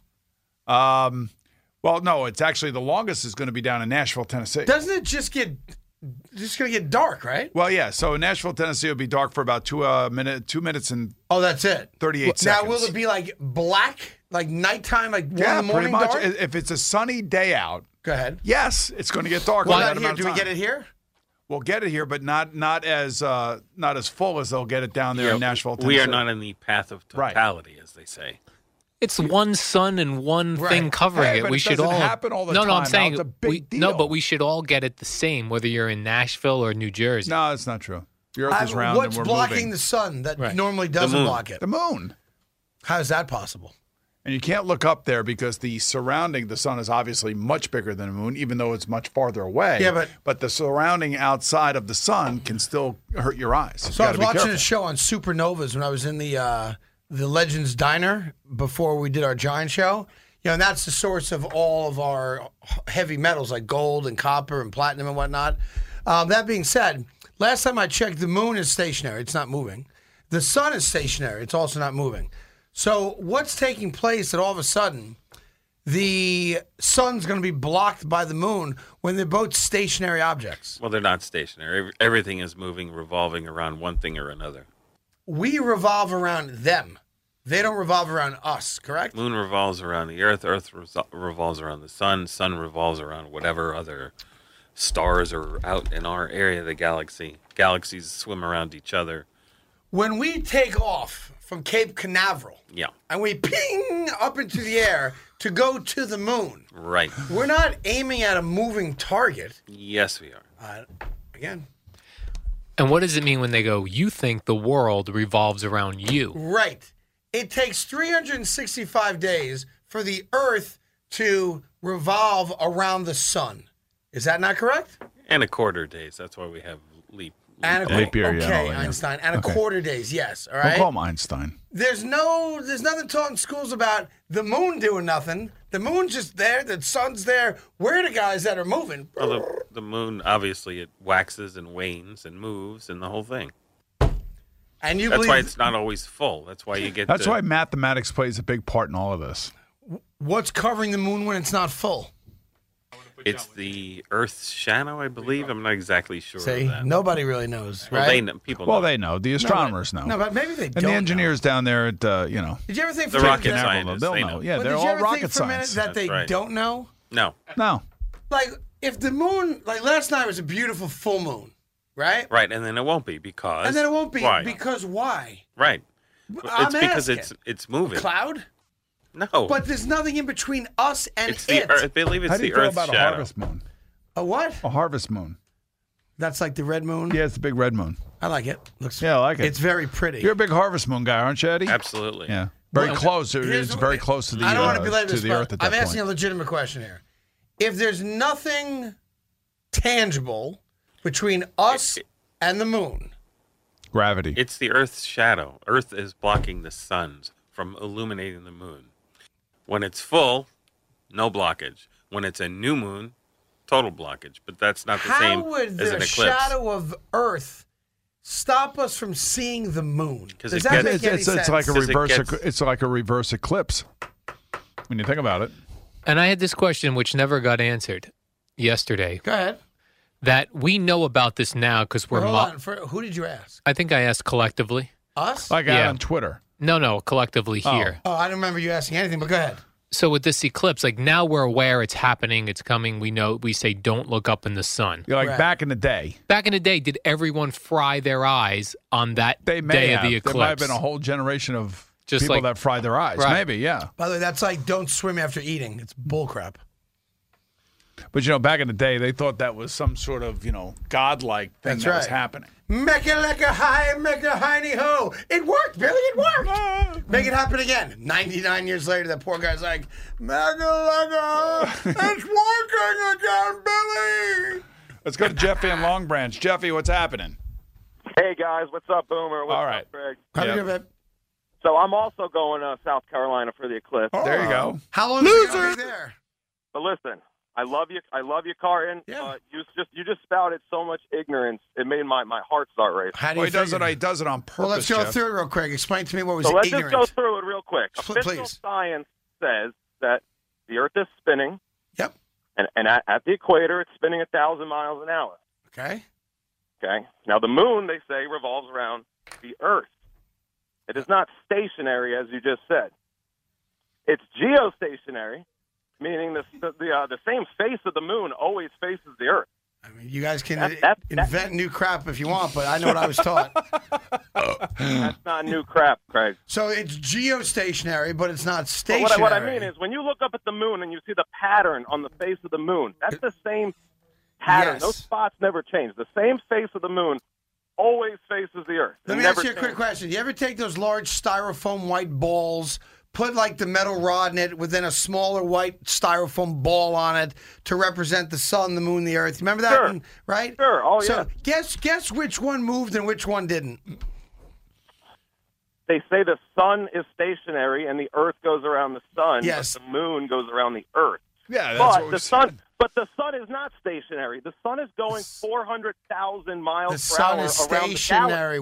Well, no, it's actually the longest is going to be down in Nashville, Tennessee. Doesn't it just going to get dark, right? Well, yeah. So in Nashville, Tennessee, it'll be dark for about 2 minutes and that's it. 38 seconds. Now, will it be like black, like nighttime, like 1 in the morning pretty much. dark? If it's a sunny day out, go ahead. Yes, it's going to get dark. Well, here, do we get it here? We'll get it here, but not as full as they'll get it down there in Nashville, Tennessee. We are not in the path of totality, as they say. It's one sun and one thing covering it. But We it should doesn't all happen all the no, time. no. I'm saying It's a big deal. but we should all get it the same, whether you're in Nashville or New Jersey. No, it's not true. The Earth is round. What's and we're blocking moving. the sun that normally doesn't block it? The moon. How is that possible? And you can't look up there because the sun is obviously much bigger than the moon, even though it's much farther away. Yeah, but the surrounding outside of the sun can still hurt your eyes. So I was watching a show on supernovas when I was in the Legends Diner before we did our Giant show. And that's the source of all of our heavy metals like gold and copper and platinum and whatnot. That being said, last time I checked, the moon is stationary. It's not moving. The sun is stationary. It's also not moving. So what's taking place that all of a sudden the sun's going to be blocked by the moon when they're both stationary objects? Well, they're not stationary. Everything is moving, revolving around one thing or another. We revolve around them. They don't revolve around us, correct? Moon revolves around the Earth. Earth revolves around the sun. Sun revolves around whatever other stars are out in our area of the galaxy. Galaxies swim around each other. When we take off from Cape Canaveral and we ping up into the air to go to the moon, right? We're not aiming at a moving target. Yes, we are. Again. And what does it mean when they go, you think the world revolves around you? Right. It takes 365 days for the Earth to revolve around the sun. Is that not correct? And a quarter days. That's why we have leap leap year. Okay, yeah. Einstein. And a quarter days, yes. All Don't right. call him Einstein. There's nothing taught in schools about the moon doing nothing. The moon's just there. The sun's there. We're the guys that are moving. Well, the moon, obviously, it waxes and wanes and moves and the whole thing. And you That's why it's not always full. That's why you get. That's why mathematics plays a big part in all of this. What's covering the moon when it's not full? It's the Earth's shadow, I believe. I'm not exactly sure See, of that. nobody really knows, right? Well, they know. People know. Well, they know. The astronomers know. No, but maybe they and don't the engineers down there at, Did you ever think the for rocket a minute, scientists, they'll they know. know. Yeah, but they're did you all ever rocket think for a minute science. that they right. don't know? No. No. Like, if the moon, like last night was a beautiful full moon, right? Right, and then it won't be because. And then it won't be Why? because why? Right. I'm It's because asking. it's moving. Cloud? No. But there's nothing in between us and It's the Earth. I believe it's How do the you feel Earth's about a shadow. harvest moon? A what? A harvest moon. That's like the red moon? Yeah, it's the big red moon. I like it. Looks. Yeah, I like it. It's very pretty. You're a big harvest moon guy, aren't you, Eddie? Absolutely. Yeah. Very Well, close. here's It's very close to the I don't want to belabor to this, the but Earth at that I'm point. asking a legitimate question here. If there's nothing tangible between us and the moon, Gravity. It's the Earth's shadow. Earth is blocking the sun from illuminating the moon. When it's full, no blockage. When it's a new moon, total blockage. But that's not the same how would as the an eclipse. shadow of Earth stop us from seeing the moon? Does it that gets- make any sense? It's like a Because it reverse. gets- It's like a reverse eclipse. When you think about it. And I had this question which never got answered yesterday. Go ahead. That we know about this now because we're. Hold on. Who did you ask? I think I asked collectively. Us? Like out on Twitter. No, collectively here. Oh, I don't remember you asking anything, but go ahead. So with this eclipse, like now we're aware it's happening, it's coming. We know. We say don't look up in the sun. You're like back in the day. Back in the day, did everyone fry their eyes on that They may day have. of the eclipse? There might have been a whole generation of Just people like- that fried their eyes. Right. Maybe, yeah. By the way, that's like don't swim after eating. It's bullcrap. But, back in the day, they thought that was some sort of, godlike thing That's that was right. happening. Make it like a high, make a hiney ho. It worked, Billy. It worked. Make it happen again. 99 years later, that poor guy's like, Mega, it's working again, Billy. Let's go to Jeffy in Long Branch. Jeffy, what's happening? Hey, guys. What's up, Boomer? What's All right. up, Greg? How you doing, babe? So I'm also going to South Carolina for the Eclipse. There you go. How long is it going to be there? But listen, I love you, Carton. Yeah. You just spouted so much ignorance. It made my heart start racing. How do Well, you he does it on purpose. Well, let's go Jeff. through it real quick. Explain to me what was So let's ignorant. just go through it real quick. Official Please. science says that the Earth is spinning. Yep. And at the equator, it's spinning 1,000 miles an hour. Okay. Okay. Now the moon, they say, revolves around the Earth. It is not stationary, as you just said. It's geostationary, meaning the same face of the moon always faces the Earth. I mean, you guys can invent new crap if you want, but I know what I was taught. That's not new crap, Craig. So it's geostationary, but it's not But stationary. what I mean is, when you look up at the moon and you see the pattern on the face of the moon, that's the same pattern. Yes. Those spots never change. The same face of the moon always faces the Earth. Let me ask you a quick question. You ever take those large styrofoam white balls, put like the metal rod in it, within a smaller white styrofoam ball on it to represent the sun, the moon, the earth? Remember that? Sure. Right? Sure. Oh, so yeah. guess which one moved and which one didn't. They say the sun is stationary and the Earth goes around the sun. Yes. But the moon goes around the Earth. Yeah, that's but what the we sun. said. But the sun is not stationary. The sun is going 400,000 miles The per hour sun is around the galaxy. stationary.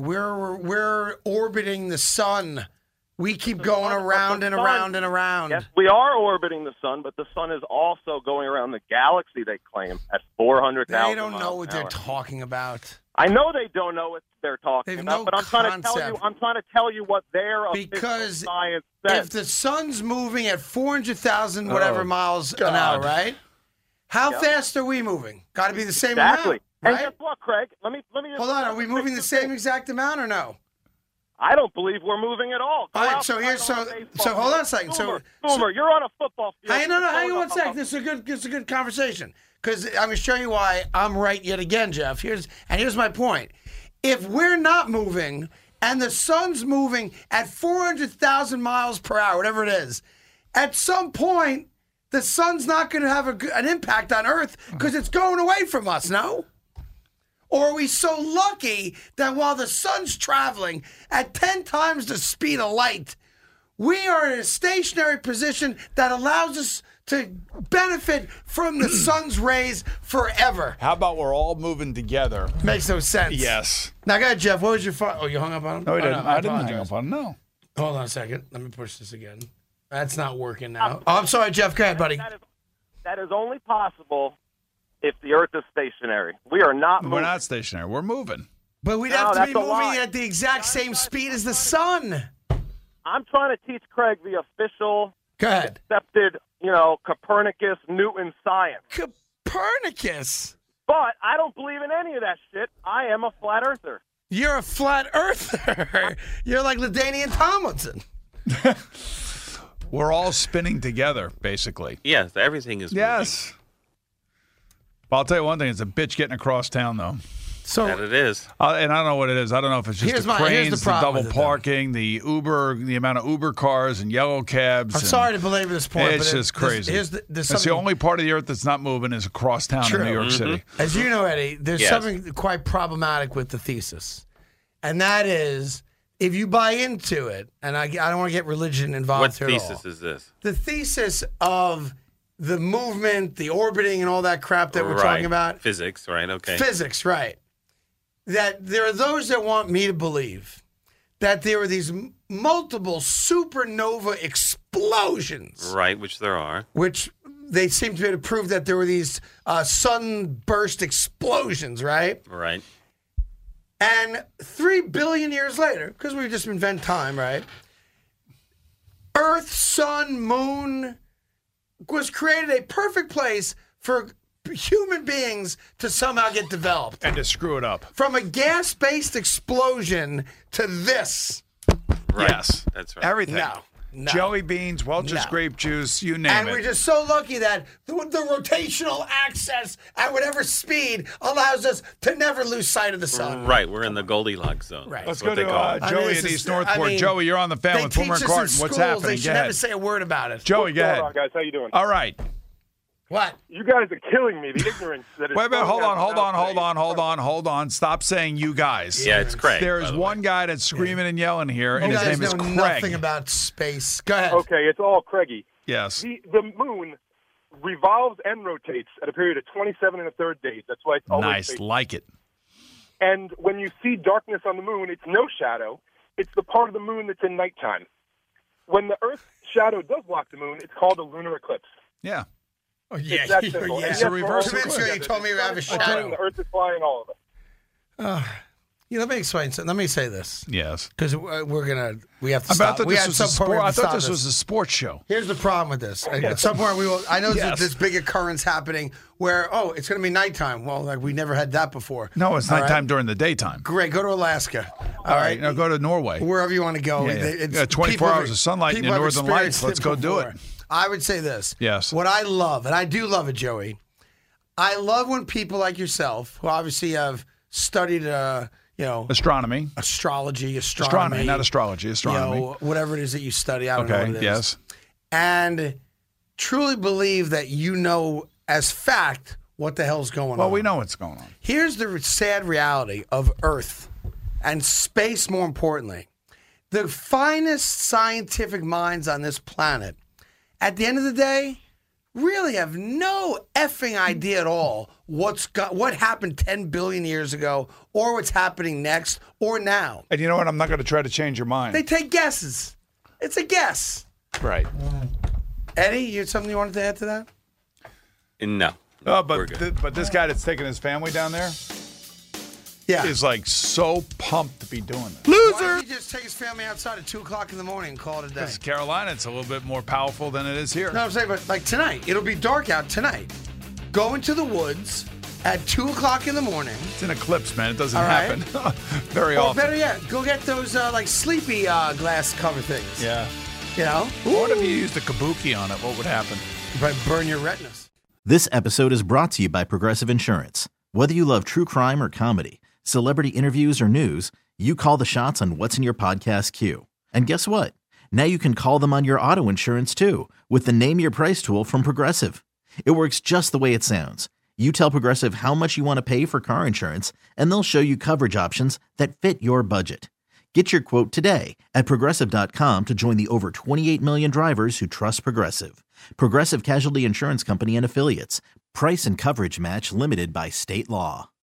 We're orbiting the sun. We keep going around and around and around. Yes, we are orbiting the sun, but the sun is also going around the galaxy, they claim, at 400,000 They don't know what miles an they're hour. talking about. I know they don't know what they're talking They've about, no but I'm trying to tell you what their Because official science says. if the sun's moving at 400,000 whatever Oh, miles God. an hour, right? How Yep. fast are we moving? Got to be the same Exactly. amount, And right? guess what, Craig? Let me just Hold on, are we moving the same exact amount or no? I don't believe we're moving at all. Go All right, outside so here's on a so baseball hold on a field. second. Boomer, you're on a football field. Hang on one second. This is a good conversation because I'm going to show you why I'm right yet again, Jeff. Here's my point. If we're not moving and the sun's moving at 400,000 miles per hour, whatever it is, at some point the sun's not going to have an impact on Earth because it's going away from us. No. Or are we so lucky that while the sun's traveling at 10 times the speed of light, we are in a stationary position that allows us to benefit from the sun's rays forever? How about we're all moving together? Makes no sense. Yes. Now, go ahead, Jeff. What was your Oh, you hung up on him? No, he didn't. I didn't hang apologize. up on him. No. Hold on a second. Let me push this again. That's not working now. Oh, I'm sorry, Jeff. Go ahead, buddy. That is only possible if the Earth is stationary. We are not moving. We're not stationary. We're moving. But we'd No, have to that's be a moving lie. at the exact same speed as the sun. I'm trying to teach Craig the official, Go ahead. accepted, Copernicus, Newton science. Copernicus? But I don't believe in any of that shit. I am a flat earther. You're a flat earther. You're like LaDainian Tomlinson. We're all spinning together, basically. Yes, everything is Yes. But I'll tell you one thing. It's a bitch getting across town, though. So moving. That it is. And I don't know what it is. I don't know if it's just Here's the here's cranes, the the, problem double with it, though. parking, the Uber, the amount of Uber cars and yellow cabs. I'm and sorry to belabor this point, It's but just crazy. there's That's something, the only part of the earth that's not moving is across town True. in New York City. As you know, Eddie, there's Yes. something quite problematic with the thesis. And that is, if you buy into it, and I don't want to get religion involved What here at all. thesis is this? The thesis of the movement, the orbiting, and all that crap that we're Right. talking about. Physics, right? Okay. Physics, right. That there are those that want me to believe that there are these multiple supernova explosions, Right, which there are. which they seem to be able to prove that there were these sunburst explosions, right? Right. And 3 billion years later, because we just invent time, right? Earth, sun, moon was created a perfect place for human beings to somehow get developed. And to screw it up. From a gas-based explosion to this. Right. Yes. That's right. Everything. No. No. Jelly beans, Welch's grape juice, you name And it. we're just so lucky that the rotational access at whatever speed allows us to never lose sight of the sun. Right, we're in the Goldilocks zone. Right. Let's That's go what they call to it. Joey in East Northport. Joey, you're on the fan with Boomer and Carton. What's happening? They should never say a word about it. Joey, go ahead. What's going on, guys? How you doing? All right. What? You guys are killing me. The ignorance that is. Wait a minute. Hold on. Stop saying you guys. Yeah, it's Craig. There is one guy that's screaming and yelling here, and You his guys name is know Craig. nothing about space. Go ahead. Okay, it's all Craigie. Yes. The moon revolves and rotates at a period of 27 1/3 days. That's why it's always Nice. facing. Like it. And when you see darkness on the moon, it's no shadow. It's the part of the moon that's in nighttime. When the Earth's shadow does block the moon, it's called a lunar eclipse. Yeah. Oh, yeah. It's that simple. Yeah. And It's a yes, reverse we're all eclipse. together. You told me you have a The sun is flying, shadow. The Earth is flying, all of it. Let me explain something. Let me say this. Yes. Because we have to I stop. thought We this have was some a point sport. we I have to thought stop this was a sports show. Here's the problem with this. At Yes. some point, we will. I know Yes. this big occurrence happening where it's going to be nighttime. Well, like we never had that before. No, it's All right? nighttime during the daytime. Great. Go to Alaska. All right. Now go to Norway. Wherever you want to go. Yeah, yeah. It's- Yeah, 24 people hours of sunlight and people the have Northern Lights. experienced Let's go do before. it. I would say this. Yes. What I love, and I do love it, Joey, I love when people like yourself, who obviously have studied, Astronomy. Astronomy, Not astrology. Astronomy. whatever it is that you study. I don't know what it is. Yes. And truly believe that you know as fact what the hell's going on. Well, we know what's going on. Here's the sad reality of Earth and space, more importantly. The finest scientific minds on this planet, at the end of the day, really have no effing idea at all what happened 10 billion years ago or what's happening next or now. And you know what? I'm not going to try to change your mind. They take guesses. It's a guess. Right. Eddie, you had something you wanted to add to that? No. Oh, but this guy that's taking his family down there is like so pumped to be doing this. Why don't he just take his family outside at 2 o'clock in the morning and call it a day? Because Carolina, it's a little bit more powerful than it is here. No, I'm saying, but like tonight, it'll be dark out tonight. Go into the woods at 2 o'clock in the morning. It's an eclipse, man. It doesn't All right. happen very Or often. better yet, go get those like sleepy glass cover things. Yeah. You know? What if you used a kabuki on it? What would happen? You might burn your retinas. This episode is brought to you by Progressive Insurance. Whether you love true crime or comedy, celebrity interviews or news, you call the shots on what's in your podcast queue. And guess what? Now you can call them on your auto insurance too with the Name Your Price tool from Progressive. It works just the way it sounds. You tell Progressive how much you want to pay for car insurance, and they'll show you coverage options that fit your budget. Get your quote today at Progressive.com to join the over 28 million drivers who trust Progressive. Progressive Casualty Insurance Company and Affiliates. Price and coverage match limited by state law.